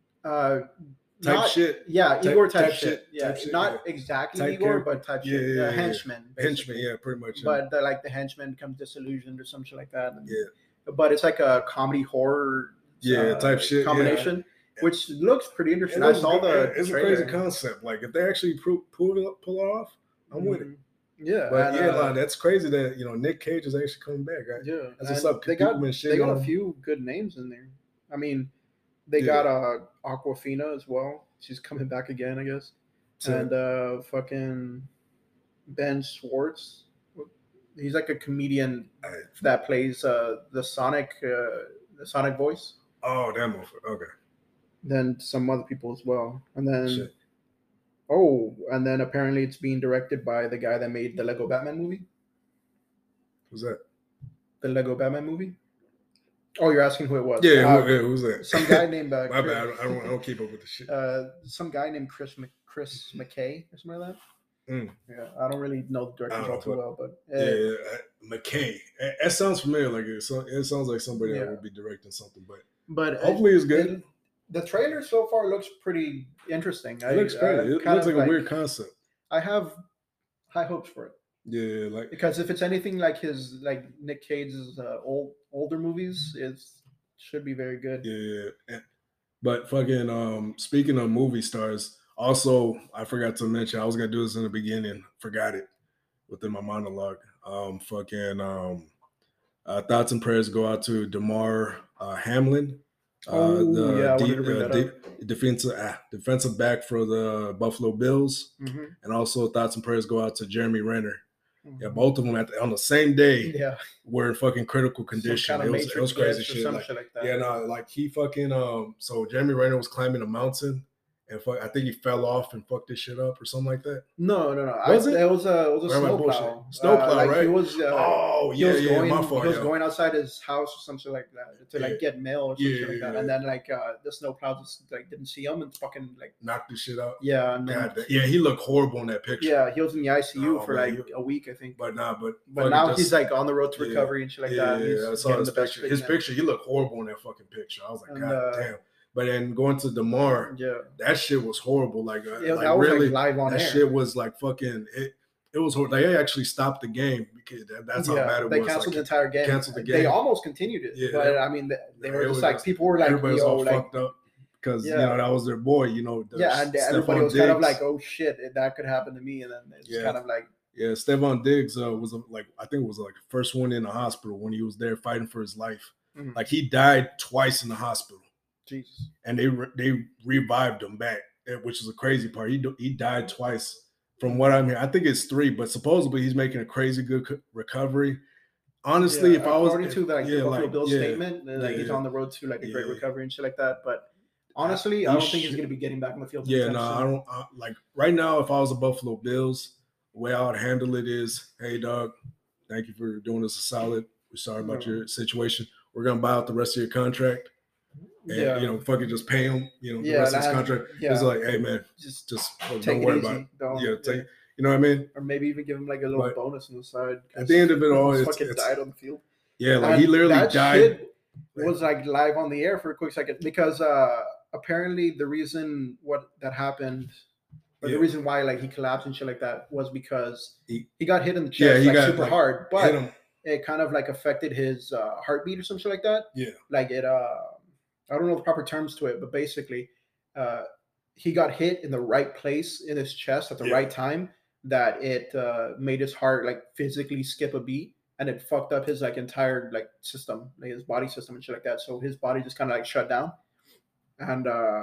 Shit. Yeah, Igor type shit. Yeah, type shit, not exactly Igor, but type shit. Yeah, henchman. Henchman, yeah, pretty much. But like the henchman becomes disillusioned or something like that. And, yeah. But it's like a comedy horror. Type shit combination, which looks pretty interesting. I saw it's trailer. A crazy concept. Like if they actually pull it off, I'm with it. Yeah, but that's crazy that Nick Cage is actually coming back. Right? Yeah, that's what's up. They got a few good names in there. I mean, they got Awkwafina as well. She's coming back again, I guess. And fucking Ben Schwartz. He's like a comedian that plays the Sonic voice. Oh, that motherfucker. Okay. Then some other people as well, and then and then apparently it's being directed by the guy that made the Lego Batman movie. Who's that? The Lego Batman movie. Oh, you're asking who it was? Yeah, who's that? Some guy named. My bad. I don't keep up with the shit. Some guy named Chris McKay or something like that. Yeah, I don't really know the directors all too well, but McKay. That sounds familiar. Like it sounds like somebody that would be directing something, but hopefully it's good. The trailer so far looks pretty interesting. It looks great. It looks like a weird concept. I have high hopes for it. Yeah, because if it's anything like Nick Cage's older movies, it should be very good. Yeah. But fucking speaking of movie stars, also I forgot to mention I was gonna do this in the beginning, forgot it within my monologue. Thoughts and prayers go out to Damar Hamlin. Defensive back for the Buffalo Bills, and also thoughts and prayers go out to Jeremy Renner. Yeah, both of them on the same day were in fucking critical condition. It was crazy shit. Like that. He fucking so Jeremy Renner was climbing a mountain and I think he fell off and fucked his shit up or something like that. No. It was a snowplow. Snowplow, right? He was. My fault. He was going outside his house or something like that to get mail or something like that, and then the snowplow just didn't see him and fucking knocked his shit out. Yeah, and then, he looked horrible in that picture. Yeah, he was in the ICU for a week, I think. But now he's on the road to recovery and shit like that. Yeah, I saw his picture. His picture, he looked horrible in that fucking picture. I was like, God damn. But then going to Damar, that shit was horrible. That was really live on air. That shit was like fucking it. It was horrible. They actually stopped the game because that's how bad it was. They canceled the entire game. They almost continued it. Yeah, but I mean, they were just like people were like, everybody was all fucked up because that was their boy. And everybody was kind of like, oh shit, that could happen to me. And then it's kind of like. Yeah, Stephon Diggs was I think it was the first one in the hospital when he was there fighting for his life. Mm-hmm. Like he died twice in the hospital. Jesus. And they revived him back, which is the crazy part. He died twice from what I'm hearing. I think it's 3, but supposedly he's making a crazy good recovery. Honestly, if I was according to the Buffalo Bills statement, he's on the road to a great recovery and shit like that. But honestly, I don't think he's going to be getting back on the field. Yeah, no, I don't. Right now, if I was a Buffalo Bills, the way I would handle it is, hey, dog, thank you for doing us a solid. We're sorry about your situation. We're going to buy out the rest of your contract. And fucking just pay him, the rest of his contract. It's like, hey man, just don't worry about it. You know what I mean? Or maybe even give him a little bonus on the side. At the end of it all, it's died on the field. Yeah, he literally died. Was live on the air for a quick second because apparently the reason that happened, or the reason why like he collapsed and shit like that, was because he got hit in the chest super hard, but it kind of like affected his heartbeat or some shit like that. Yeah, like it. I don't know the proper terms to it, but basically, he got hit in the right place in his chest at the right time. That it made his heart like physically skip a beat, and it fucked up his like entire like system, like his body system and shit like that. So his body just kind of like shut down, and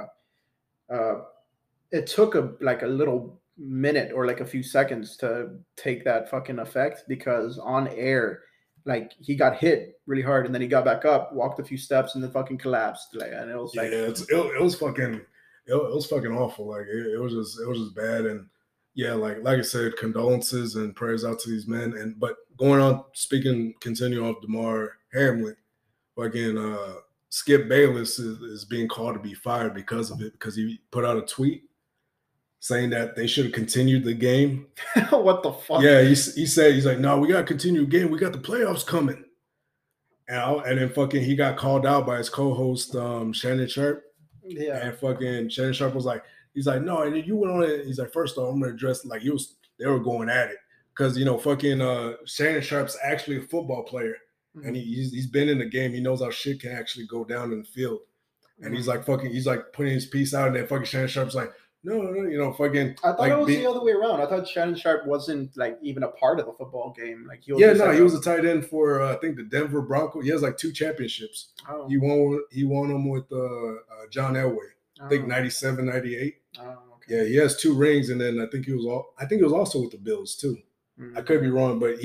it took a little minute or like a few seconds to take that fucking effect, because on air, like he got hit really hard and then he got back up, walked a few steps, and then fucking collapsed. Like, and it was like, it was fucking awful. Like it was just bad. And yeah, like I said, condolences and prayers out to these men. But going on, continuing off Damar Hamlin, fucking Skip Bayless is being called to be fired because of it, because he put out a tweet saying that they should have continued the game. What the fuck? Yeah, he said, he's like, no, we got to continue the game. We got the playoffs coming. And then fucking he got called out by his co-host, Shannon Sharpe. Yeah. And fucking Shannon Sharpe was like, he's like, no, and then you went on it. He's like, first off, I'm going to address, like, they were going at it. Because, fucking Shannon Sharpe's actually a football player. Mm-hmm. And he's been in the game. He knows how shit can actually go down in the field. And he's like putting his piece out, and then fucking Shannon Sharpe's like, no, fucking. I thought it was the other way around. I thought Shannon Sharpe wasn't like even a part of the football game. Like he was a tight end for I think the Denver Broncos. He has like 2 championships. Oh. He won them with John Elway. I think 97, 98. Oh, okay. Yeah, he has 2 rings, and then I think he was also with the Bills too. Mm-hmm. I could be wrong, but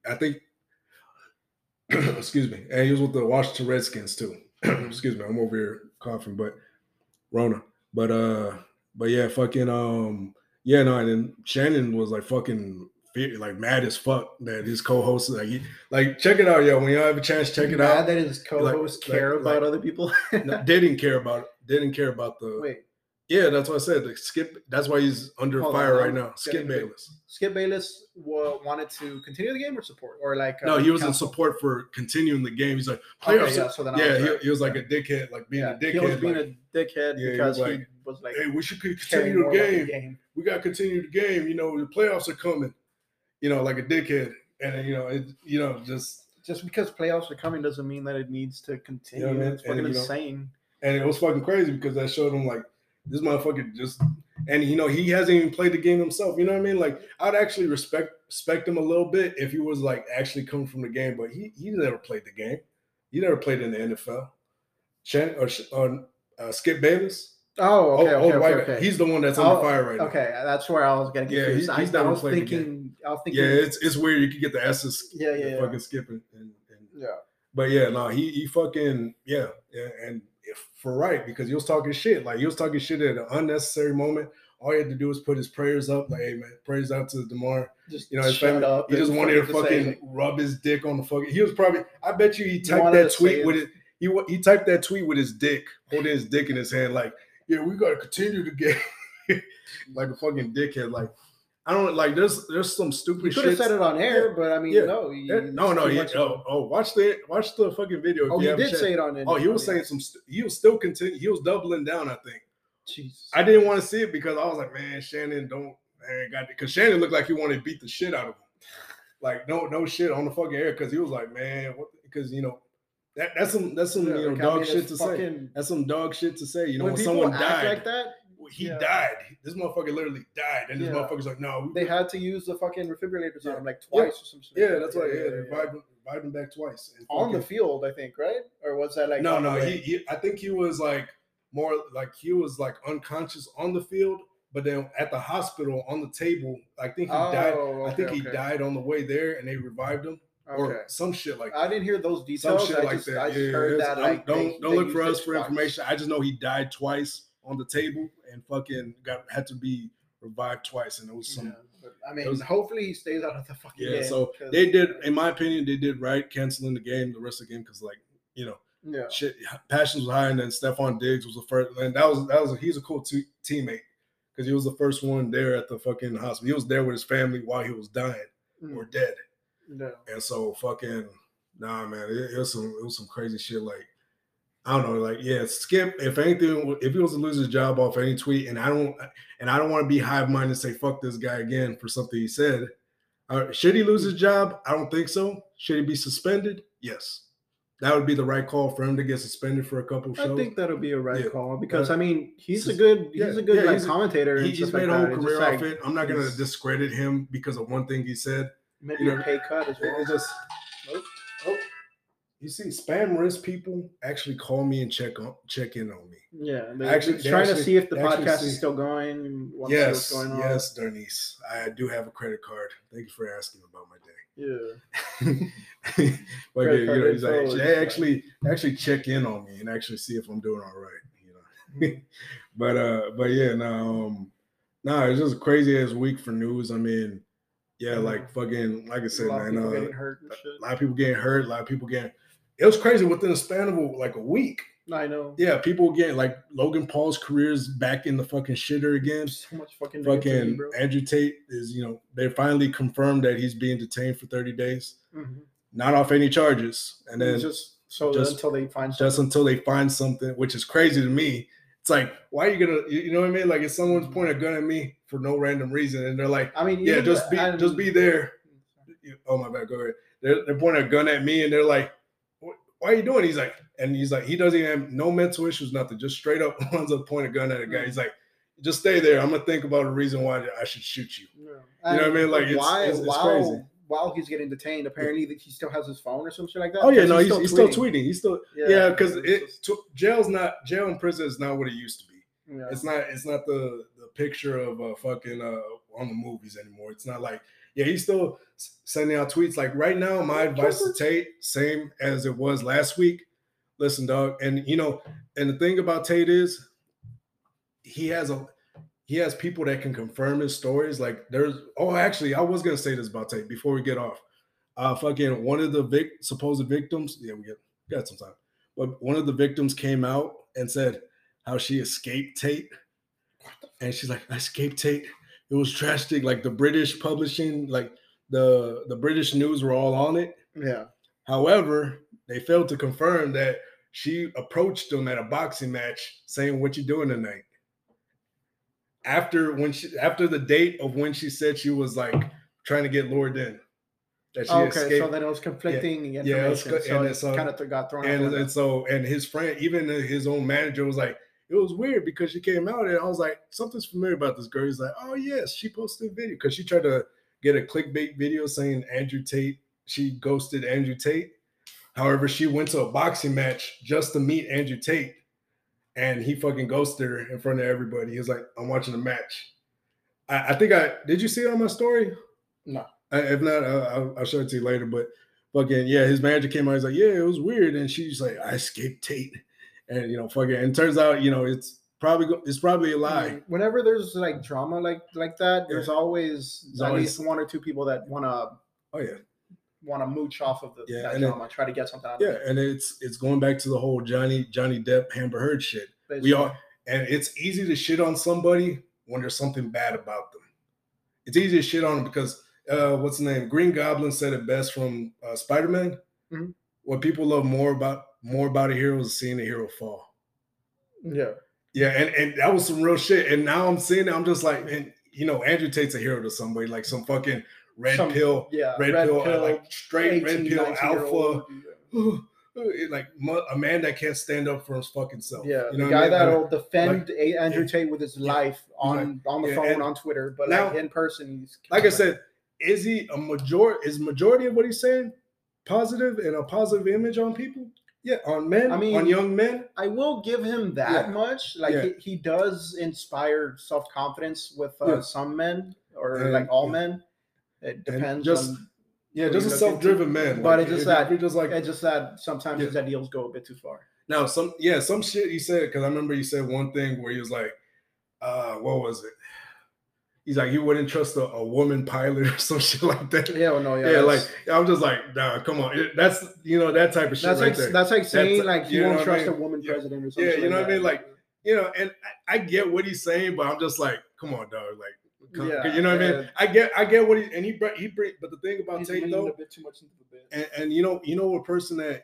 excuse me, and he was with the Washington Redskins too. Excuse me, I'm over here coughing, but Rona, but yeah, fucking and then Shannon was like fucking like mad as fuck that his co-host like check it out, yo. When y'all have a chance, check it out. Mad that his co-host care about other people. No, they didn't care about the. Wait. Yeah, that's what I said. Like Skip, that's why he's under fire right now. Skip Bayless. Skip Bayless wanted to continue the game or support, or like no, he was in support for continuing the game. He's like, playoffs. Okay, so then he was like a dickhead, like being a dickhead. He was being a dickhead because he was like, hey, we should continue the game. We got to continue the game. The playoffs are coming. Like a dickhead, and just because playoffs are coming doesn't mean that it needs to continue. It's fucking insane. And it was fucking crazy because that showed him like this motherfucker just, and he hasn't even played the game himself. You know what I mean? Like I'd actually respect him a little bit if he was like actually coming from the game, but he never played the game. He never played in the NFL. Skip Bayless. Oh, okay. He's the one that's on fire right now. Okay, that's where I was getting confused. Yeah, he's never played the game. I was thinking. Yeah, it's weird. You can get the S's. Yeah. Fucking skipping. And yeah. But yeah, no, he fucking and for right, because he was talking shit. Like he was talking shit at an unnecessary moment. All he had to do was put his prayers up. Like, hey man, prayers out to Damar. Just his family. Up. He just wanted to fucking rub his dick on the fucking. He was probably. I bet you he typed that tweet with it. He typed that tweet with his dick, holding his dick in his hand, like, yeah, we gotta continue the game, like a fucking dickhead. Like, I don't like. There's some stupid. You could have said it on air, but I mean, no. Watch the fucking video. Oh, he did say it on it. Oh, he was saying some. He was still continue. He was doubling down. I think. Jesus. I didn't want to see it because I was like, man, Shannon, because Shannon looked like he wanted to beat the shit out of him. Like, no shit on the fucking air, because he was like, man, because that's some dog shit to say. That's some dog shit to say. When someone died like that, he died. This motherfucker literally died, and this motherfucker's like, no. They had to use the fucking defibrillators on him like twice or something. Yeah, that's why. Yeah, they vibed him back twice on the field, I think, right? Or was that like no? I think he was like more like he was like unconscious on the field, but then at the hospital on the table, I think he died. Okay, I think he died on the way there, and they revived him. Or some shit like that. I didn't hear those details. Some shit like that. I just heard that. Like, don't look for us for information. I just know he died twice on the table and fucking had to be revived twice, and it was some. Yeah, hopefully he stays out of the fucking game. Yeah, so they did, in my opinion, they did right canceling the rest of the game, because shit, passions was high, and then Stephon Diggs was the first, and that was he's a cool teammate, because he was the first one there at the fucking hospital. He was there with his family while he was dying or dead. No. And so fucking man, it was some crazy shit. Like I don't know, like, yeah, Skip, if anything, if he was to lose his job off any tweet, and I don't want to be hive minded and say fuck this guy again for something he said. Should he lose his job? I don't think so. Should he be suspended? Yes. That would be the right call for him to get suspended for a couple shows. I think that'll be a right call because I mean he's a good commentator. He's made a whole career off it. I'm not gonna discredit him because of one thing he said. Maybe a pay cut as well. It just you see, spam risk people actually call me and check in on me. Yeah, they're trying to see if the podcast is still going. Yes, see what's going on. Yes, Dernice, I do have a credit card. Thank you for asking about my day. Yeah, but yeah, he's like, they actually check in on me and actually see if I'm doing all right. But yeah, no, it's just a crazy ass week for news. I mean, yeah, like fucking, like I said, man, a lot of people getting hurt, a lot of people getting. It was crazy within the span of like a week. I know. Yeah, people getting like Logan Paul's career's back in the fucking shitter again. So much fucking Andrew Tate is, they finally confirmed that he's being detained for 30 days, not off any charges, and then until they find something, which is crazy to me. It's like, why are you gonna, you know what I mean? Like, if someone's pointing a gun at me for no random reason, and they're like, I mean, yeah, just be there. Oh my bad, go ahead. They're pointing a gun at me, and they're like, why are you doing? He's like, he doesn't even have no mental issues, nothing. Just straight up wants to point a gun at a guy. He's like, just stay there. I'm gonna think about a reason why I should shoot you. Yeah. You know what I mean? Like, it's crazy. While he's getting detained, apparently that he still has his phone or some shit like that. Oh yeah, no, he's still tweeting. He's still because jail and prison is not what it used to be. Yeah. It's not the picture of fucking on the movies anymore. It's not like. Yeah, he's still sending out tweets. Like right now, my advice to Tate, same as it was last week. Listen, dog, and and the thing about Tate is he has people that can confirm his stories. Like actually, I was gonna say this about Tate before we get off. Fucking one of the supposed victims. Yeah, we got some time. But one of the victims came out and said how she escaped Tate, and she's like, I escaped Tate. It was drastic. Like the British publishing, like the British news were all on it. Yeah. However, they failed to confirm that she approached him at a boxing match saying, "What you doing tonight?" After the date of when she said she was like trying to get lured in. That she escaped. So then it was conflicting information. So it kind of got thrown out. And his friend, even his own manager, was like, it was weird because she came out and I was like, something's familiar about this girl. He's like, oh yes, she posted a video because she tried to get a clickbait video saying she ghosted Andrew Tate. However, she went to a boxing match just to meet Andrew Tate, and he fucking ghosted her in front of everybody. He was like, I'm watching the match. I think did you see it on my story? No. If not, I'll show it to you later. But fucking yeah, his manager came out. He's like, yeah, it was weird, and she's like, I escaped Tate. And fucking, and it turns out, it's probably a lie. Whenever there's like drama like that, there's always at least one or two people that wanna mooch off of that drama, try to get something out of it. Yeah, and it's going back to the whole Johnny Depp Amber Heard shit. Basically. And it's easy to shit on somebody when there's something bad about them. It's easy to shit on them because what's the name? Green Goblin said it best from Spider-Man. Mm-hmm. What people love more about a hero is seeing a hero fall. Yeah. Yeah, and that was some real shit. And now I'm seeing it, I'm just like, man, Andrew Tate's a hero to somebody, like some fucking red pill, like straight red pill alpha. Like a man that can't stand up for his fucking self. Yeah, the guy that'll defend Andrew Tate with his life on the phone, on Twitter, but now, in person, he's like I said, is majority of what he's saying positive and a positive image on people? Yeah, on men, on young men. I will give him that much. Like he does inspire self-confidence with some men or like all men. It depends on just a self-driven man. But it's just that sometimes his ideals go a bit too far. Now some shit he said, because I remember he said one thing where he was like, what was it? He's like, he wouldn't trust a woman pilot or some shit like that. Yeah, well, no, yeah. Yeah, like I'm just like, nah, come on. That's that type of shit right there. That's like saying like you won't trust a woman president or something. Yeah, you know what I mean? Like, and I get what he's saying, but I'm just like, come on, dog. Like, you know what I mean? I get what he bring. But the thing about Tate though, a bit too much into the bit. And you know a person that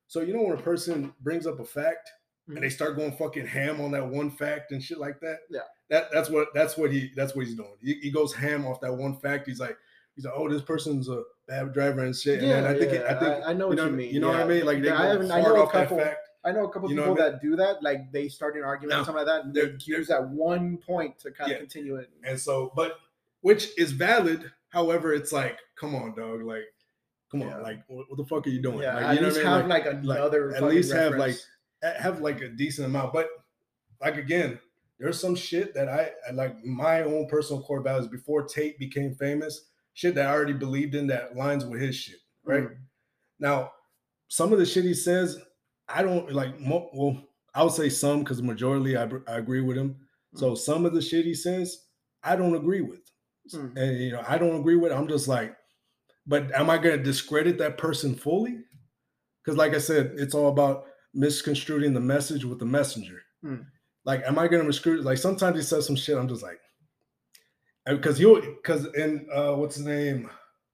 So you know when a person brings up a fact and they start going fucking ham on that one fact and shit like that. Yeah. That's what he's doing. He goes ham off that one fact. He's like, oh, this person's a bad driver and shit. Yeah, and then I know what you mean. You know what I mean? Like they I know a couple people that do that. Like they start an argument or something like that, and they use that one point to kind of continue it. And so, but which is valid. However, it's like, come on, dog. Like, come on. Like, what the fuck are you doing? Yeah, like, at least have like another. At least have like a decent amount. But like again, there's some shit that I like my own personal core values before Tate became famous. Shit that I already believed in that lines with his shit. Right now, some of the shit he says, I don't like. Well, I would say some because majority I agree with him. So some of the shit he says, I don't agree with. And I don't agree with it. I'm just like, but am I going to discredit that person fully? Because like I said, it's all about misconstruing the message with the messenger. Like, am I going to misconstrue? Like sometimes he says some shit, I'm just like, because in what's his name?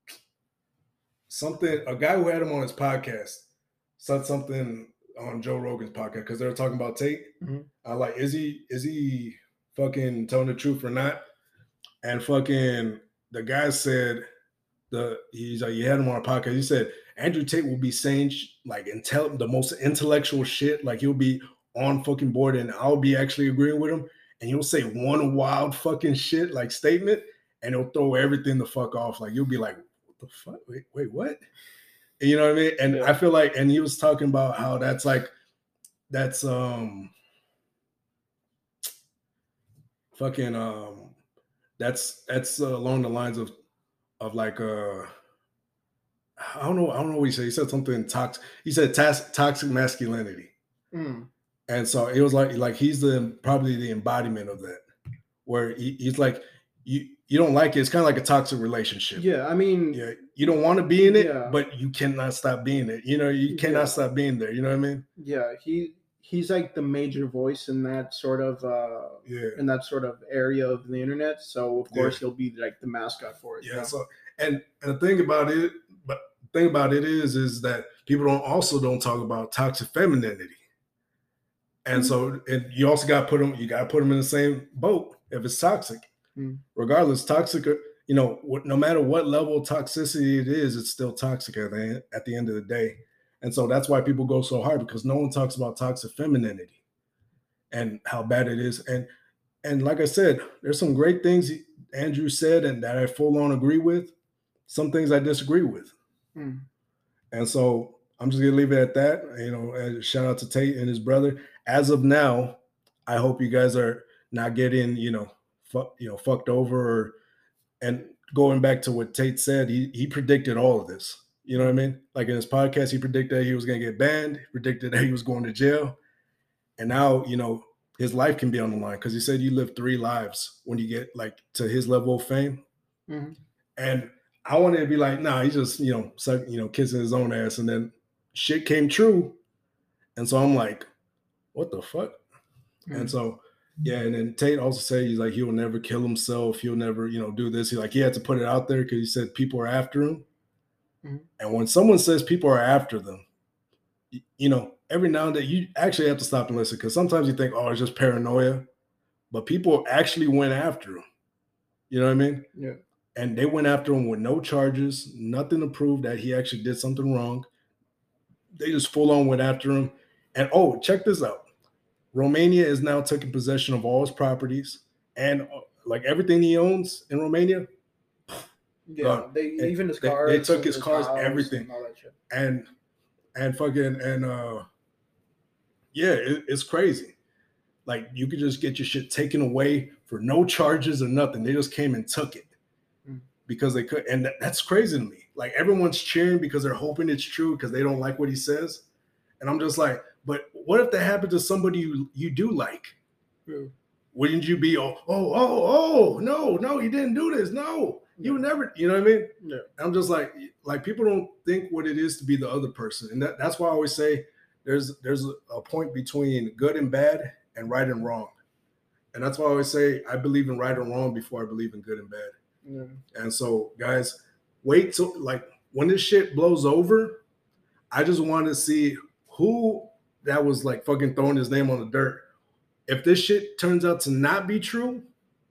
A guy who had him on his podcast said something on Joe Rogan's podcast because they were talking about Tate. I like, is he fucking telling the truth or not? And fucking the guy said he's like, you had him on a podcast. He said Andrew Tate will be saying like the most intellectual shit. Like he'll be on fucking board, and I'll be actually agreeing with him. And he'll say one wild fucking shit like statement, and he'll throw everything the fuck off. Like you'll be like, what the fuck? Wait, what? And you know what I mean? And I feel like, and he was talking about how that's along the lines of like I don't know what he said. He said something toxic. He said toxic masculinity. And so it was like he's probably the embodiment of that, where he's like, you don't like it. It's kind of like a toxic relationship. Yeah, I mean, you don't want to be in it, but you cannot stop being it. You cannot stop being there. You know what I mean? Yeah, he's like the major voice in that sort of area of the internet. So of course he'll be like the mascot for it. Yeah. So and the thing about it, is that people don't talk about toxic femininity. And so you also got to put them in the same boat if it's toxic. Regardless, toxic, no matter what level of toxicity it is, it's still toxic at the end of the day. And so that's why people go so hard, because no one talks about toxic femininity and how bad it is. And like I said, there's some great things Andrew said and that I full on agree with. Some things I disagree with. And so I'm just going to leave it at that. And shout out to Tate and his brother. As of now, I hope you guys are not getting, fucked over. And going back to what Tate said, he predicted all of this. You know what I mean? Like in his podcast, he predicted that he was going to get banned, predicted that he was going to jail. And now, his life can be on the line, because he said you live 3 lives when you get like to his level of fame. And I wanted to be like, nah, he's just, kissing his own ass. And then shit came true. And so I'm like, what the fuck? And so, and then Tate also said he's like, he will never kill himself. He'll never, do this. He had to put it out there because he said people are after him. And when someone says people are after them, every now and then you actually have to stop and listen, because sometimes you think, oh, it's just paranoia. But people actually went after him. You know what I mean? Yeah. And they went after him with no charges, nothing to prove that he actually did something wrong. They just full on went after him. And check this out. Romania is now taking possession of all his properties and like everything he owns in Romania. Yeah, even his cars. They took his cars, everything. And all that shit. It's crazy. Like you could just get your shit taken away for no charges or nothing. They just came and took it because they could. And that's crazy to me. Like everyone's cheering because they're hoping it's true because they don't like what he says. And I'm just like, but what if that happened to somebody you do like? Yeah. Wouldn't you be, no, you didn't do this. No, you never, you know what I mean? Yeah. I'm just like people don't think what it is to be the other person. And that's why I always say there's a point between good and bad and right and wrong. And that's why I always say I believe in right and wrong before I believe in good and bad. Yeah. And so guys, wait till like when this shit blows over, I just want to see who that was like fucking throwing his name on the dirt. If this shit turns out to not be true,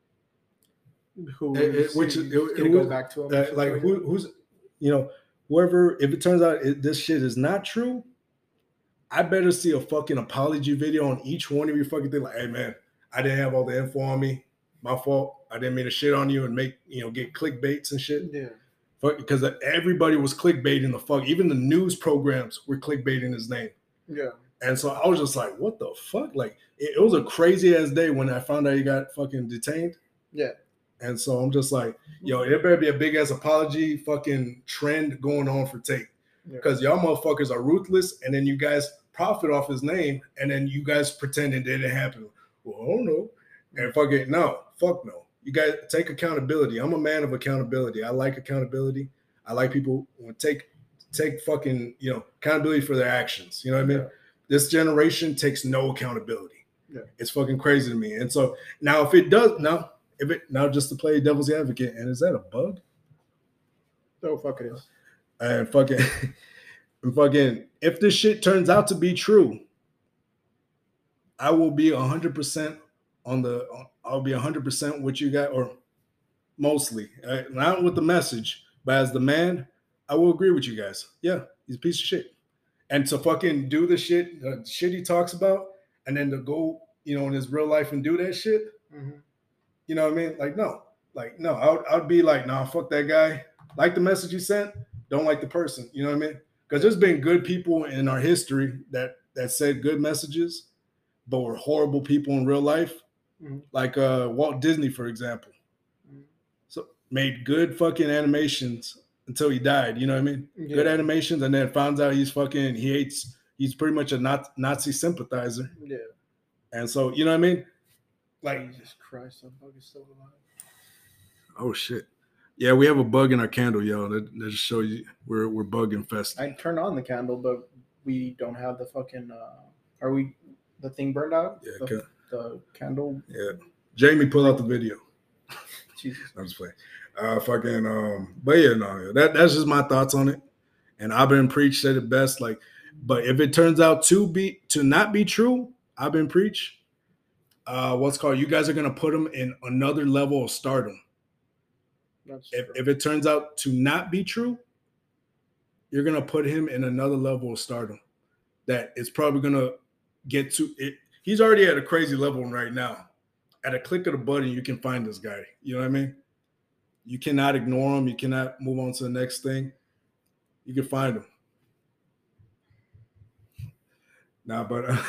which it go back to him, like who's whoever. If it turns out this shit is not true, I better see a fucking apology video on each one of you fucking thing. Like, hey man, I didn't have all the info on me. My fault. I didn't mean to shit on you and make get clickbaits and shit. Yeah. Because everybody was clickbaiting the fuck. Even the news programs were clickbaiting his name. Yeah. And so I was just like, what the fuck? Like, it was a crazy ass day when I found out he got fucking detained. Yeah. And so I'm just like, yo, there better be a big ass apology fucking trend going on for Tate. Because y'all motherfuckers are ruthless, and then you guys profit off his name, and then you guys pretend it didn't happen. Well, I don't know. And fucking fuck no. You guys take accountability. I'm a man of accountability. I like accountability. I like people who take fucking, accountability for their actions. You know what I mean? Yeah. This generation takes no accountability. Yeah. It's fucking crazy to me. And so now just to play devil's advocate, and is that a bug? Oh, fuck it is. And fucking if this shit turns out to be true, I will be 100% I'll be 100% what you got, or mostly, not with the message, but as the man, I will agree with you guys. Yeah, he's a piece of shit. And to fucking do the shit he talks about, and then to go, in his real life and do that shit, you know what I mean? No, I'd be like, nah, fuck that guy. Like the message he sent, don't like the person. You know what I mean? Because there's been good people in our history that said good messages, but were horrible people in real life. Like Walt Disney, for example. So made good fucking animations until he died. You know what I mean? Yeah. Good animations, and then finds out he's pretty much a Nazi sympathizer. Yeah. And so, you know what I mean? Like, Jesus Christ, that bug is still alive. Oh shit. Yeah, we have a bug in our candle, yo. That just show you we're bug infested. I turned on the candle, but we don't have the fucking the thing burned out? Yeah, the candle. Yeah. Jamie, pull out the video. Jesus. I'm just playing. But yeah, no, that's just my thoughts on it. And I've been preached said it best. Like, but if it turns out to not be true, I've been preached. You guys are gonna put him in another level of stardom. If it turns out to not be true, you're gonna put him in another level of stardom. That it's probably gonna get to it. He's already at a crazy level right now. At a click of the button, you can find this guy. You know what I mean? You cannot ignore him. You cannot move on to the next thing. You can find him. Nah,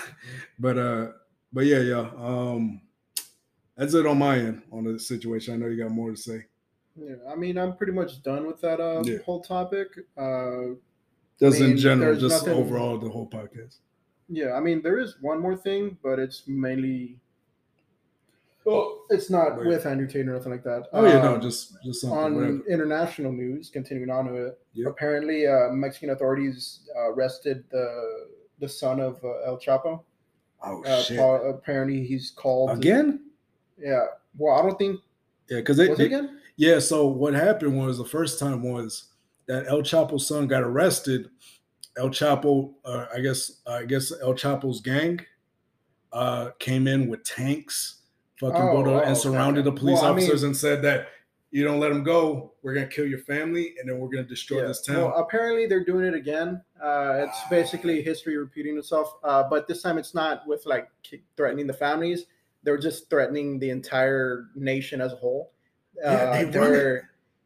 but yeah. That's it on my end on the situation. I know you got more to say. Yeah, I mean, I'm pretty much done with that whole topic. In general, just overall the whole podcast. Yeah, I mean, there is one more thing, but it's mainly. Well, it's not with Andrew Tate or nothing like that. Just something. On whatever. International news, continuing on with it. Yep. Apparently, Mexican authorities arrested the son of El Chapo. Oh shit! Apparently, he's called again. Yeah. Well, I don't think. Yeah, because it again. Yeah. So what happened was the first time was that El Chapo's son got arrested. El Chapo, I guess El Chapo's gang came in with tanks, and surrounded the police officers and said that you don't let them go, we're gonna kill your family and then we're gonna destroy this town. Well, apparently they're doing it again. It's basically history repeating itself, but this time it's not with like threatening the families. They're just threatening the entire nation as a whole. They're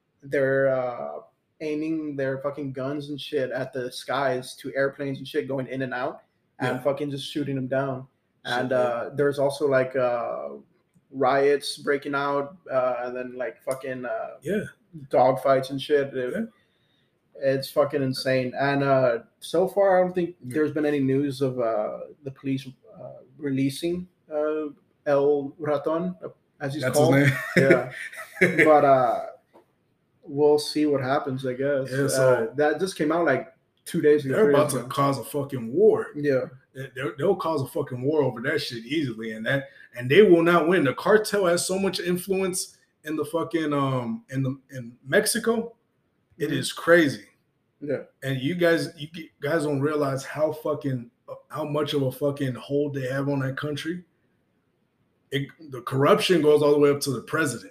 aiming their fucking guns and shit at the skies to airplanes and shit going in and out and fucking just shooting them down. And there's also like riots breaking out and then like fucking dog fights and shit. It's fucking insane. And so far, I don't think there's been any news of the police releasing El Raton, as he's called. His name. Yeah. But we'll see what happens, I guess. Yeah, so that just came out like 2 days ago. They're about to cause a fucking war. Yeah. They'll cause a fucking war over that shit easily, and they will not win. The cartel has so much influence in the fucking in Mexico. It is crazy. Yeah. And you guys don't realize how fucking much of a fucking hold they have on that country, the corruption goes all the way up to the president.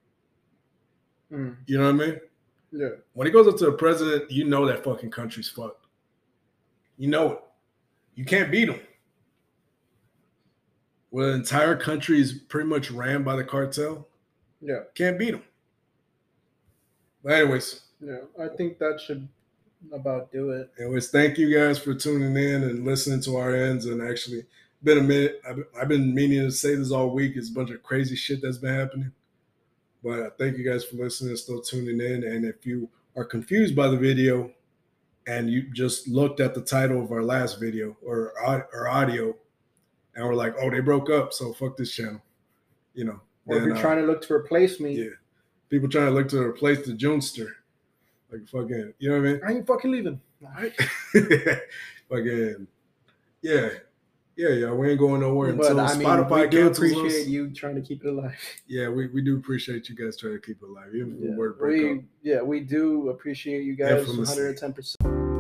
You know what I mean? Yeah. When it goes up to the president, you know that fucking country's fucked. You know it. You can't beat them. Well, the entire country is pretty much ran by the cartel. Yeah. Can't beat them. But anyways. Yeah, I think that should about do it. Anyways, thank you guys for tuning in and listening to our ends. And actually, been a minute. I've been meaning to say this all week. It's a bunch of crazy shit that's been happening. But thank you guys for listening, still tuning in. And if you are confused by the video and you just looked at the title of our last video or audio and we're like, oh, they broke up, so fuck this channel. You know. Or if you're trying to look to replace me. Yeah. People trying to look to replace the Junester. Like fucking, you know what I mean? I ain't fucking leaving. All right. Fucking, yeah. Yeah, we ain't going nowhere until Spotify we do appreciate you trying to keep it alive. Yeah, we do appreciate you guys trying to keep it alive. Even if we were to break up. Yeah, we do appreciate you guys 110%.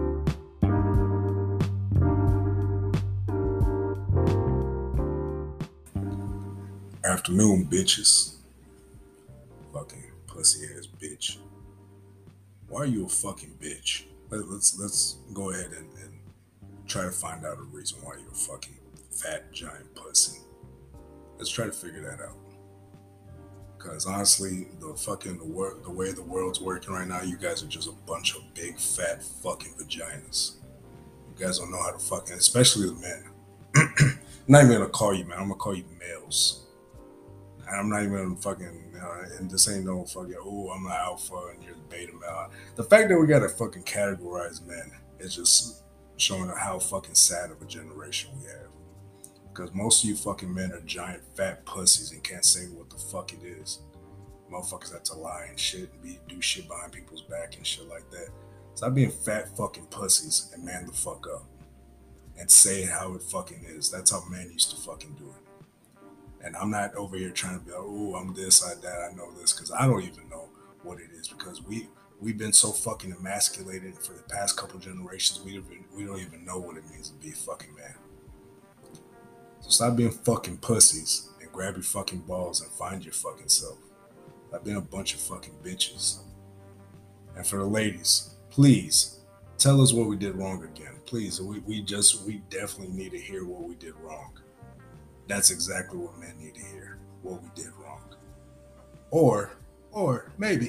Afternoon, bitches. Fucking pussy ass bitch. Why are you a fucking bitch? Let's go ahead and try to find out a reason why you're a fucking fat giant pussy. Let's try to figure that out. Because honestly, the way the world's working right now, you guys are just a bunch of big fat fucking vaginas. You guys don't know how to fucking, especially the men. I'm not even gonna call you man. I'm gonna call you males. And I'm not even fucking, and this ain't no fucking, oh, I'm the alpha and you're the beta male. The fact that we gotta fucking categorize men is just showing how fucking sad of a generation we have. Because most of you fucking men are giant fat pussies and can't say what the fuck it is. Motherfuckers have to lie and shit and do shit behind people's back and shit like that. Stop being fat fucking pussies and man the fuck up. And say how it fucking is. That's how men used to fucking do it. And I'm not over here trying to be like, oh, I'm this, I that, I know this, because I don't even know what it is. Because we've been so fucking emasculated for the past couple generations, we don't even know what it means to be a fucking man. So stop being fucking pussies and grab your fucking balls and find your fucking self. Stop being a bunch of fucking bitches. And for the ladies, please tell us what we did wrong again. Please, we definitely need to hear what we did wrong. That's exactly what men need to hear, what we did wrong. Or maybe,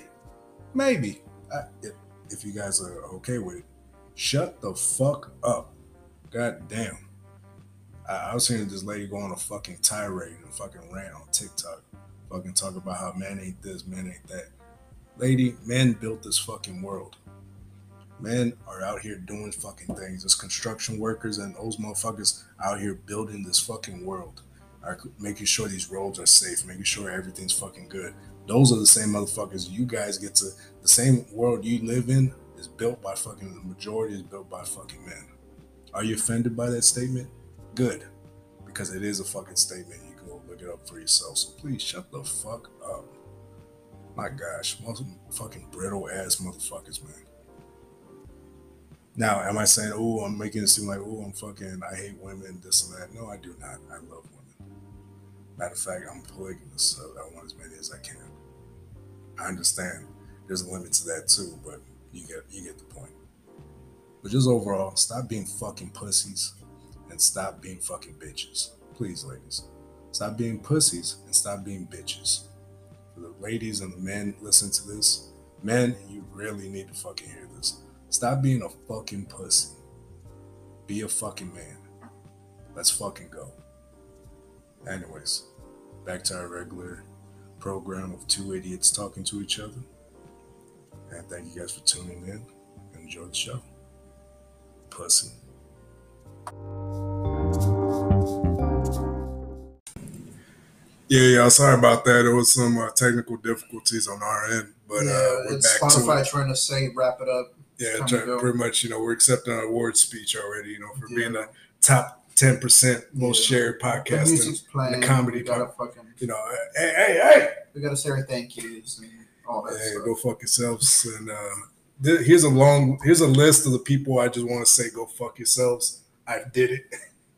if you guys are okay with it, shut the fuck up. God damn. I was hearing this lady go on a fucking tirade and fucking rant on TikTok, fucking talk about how men ain't this, men ain't that. Lady, men built this fucking world. Men are out here doing fucking things. There's construction workers and those motherfuckers out here building this fucking world. Are making sure these roads are safe, making sure everything's fucking good. Those are the same motherfuckers you guys get to. The same world you live in is built by fucking, the majority is built by fucking men. Are you offended by that statement? Good. Because it is a fucking statement. You can go look it up for yourself. So please shut the fuck up. My gosh, most fucking brittle ass motherfuckers, man. Now, am I saying, oh, I'm making it seem like, oh, I hate women, this and that? No, I do not. I love women. Matter of fact, I'm polygamous, so I want as many as I can. I understand there's a limit to that too, but you get the point. But just overall, stop being fucking pussies and stop being fucking bitches. Please, ladies. Stop being pussies and stop being bitches. For the ladies and the men listen to this, men, you really need to fucking hear this. Stop being a fucking pussy. Be a fucking man. Let's fucking go. Anyways, back to our regular program of two idiots talking to each other. And thank you guys for tuning in. Enjoy the show. Pussy. Yeah, y'all. Sorry about that. There was some technical difficulties on our end, but we're back Spotify to it. Trying to say wrap it up. Yeah, pretty much. We're accepting an award speech already. For being the top 10% most shared podcast in the comedy. Hey! We gotta say our thank yous and all that stuff. Go fuck yourselves. And here's a list of the people I just want to say go fuck yourselves. I did it.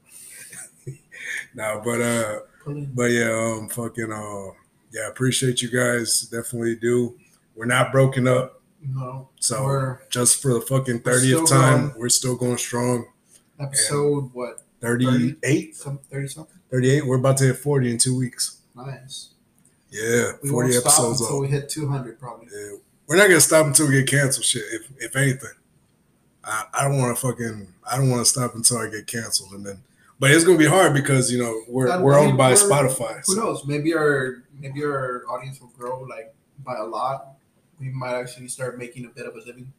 No, but yeah, yeah, appreciate you guys. Definitely do. We're not broken up. No. So just for the fucking 30th time, we're still going strong. Episode what? 38? 30 something? 38. We're about to hit 40 in 2 weeks. Nice. Yeah, we 40 won't episodes stop until we hit 200 probably. Yeah. We're not gonna stop until we get canceled. Shit, if anything, I don't want to stop until I get canceled, and then. But it's gonna be hard because we're owned by Spotify. Who knows? Maybe our audience will grow like by a lot. We might actually start making a bit of a living.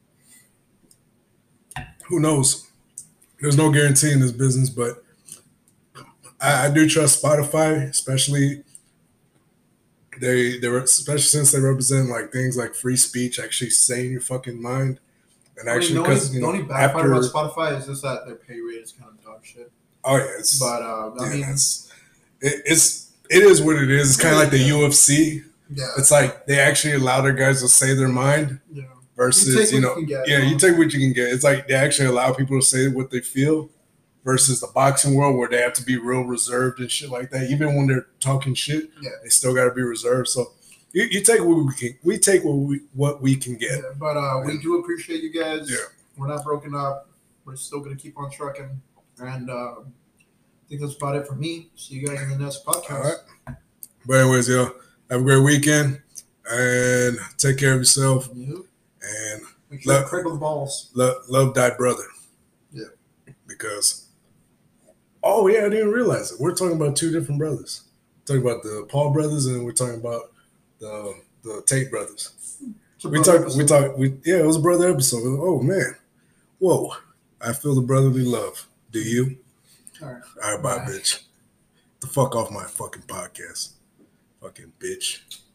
Who knows? There's no guarantee in this business, but I do trust Spotify, especially. Especially since they represent like things like free speech, actually saying your fucking mind, and actually because the only bad part about Spotify is just that their pay rate is kind of dog shit. Oh yeah, I mean, it is what it is. It's kind of like the UFC. Yeah, it's like they actually allow their guys to say their mind. Yeah. Versus you take what you can get. It's like they actually allow people to say what they feel. Versus the boxing world where they have to be real reserved and shit like that. Even when they're talking shit, they still got to be reserved. So you take what we can. We take what we can get. Yeah, but we do appreciate you guys. Yeah. We're not broken up. We're still gonna keep on trucking. And I think that's about it for me. See you guys in the next podcast. All right. But anyways, have a great weekend and take care of yourself. Yeah. And make sure to crickle the balls. Love thy brother. Yeah. Because. Oh yeah, I didn't realize it. We're talking about two different brothers. We're talking about the Paul brothers, and we're talking about the Tate brothers. It was a brother episode. Oh man, whoa! I feel the brotherly love. Do you? All right, bye, bitch. The fuck off my fucking podcast, fucking bitch.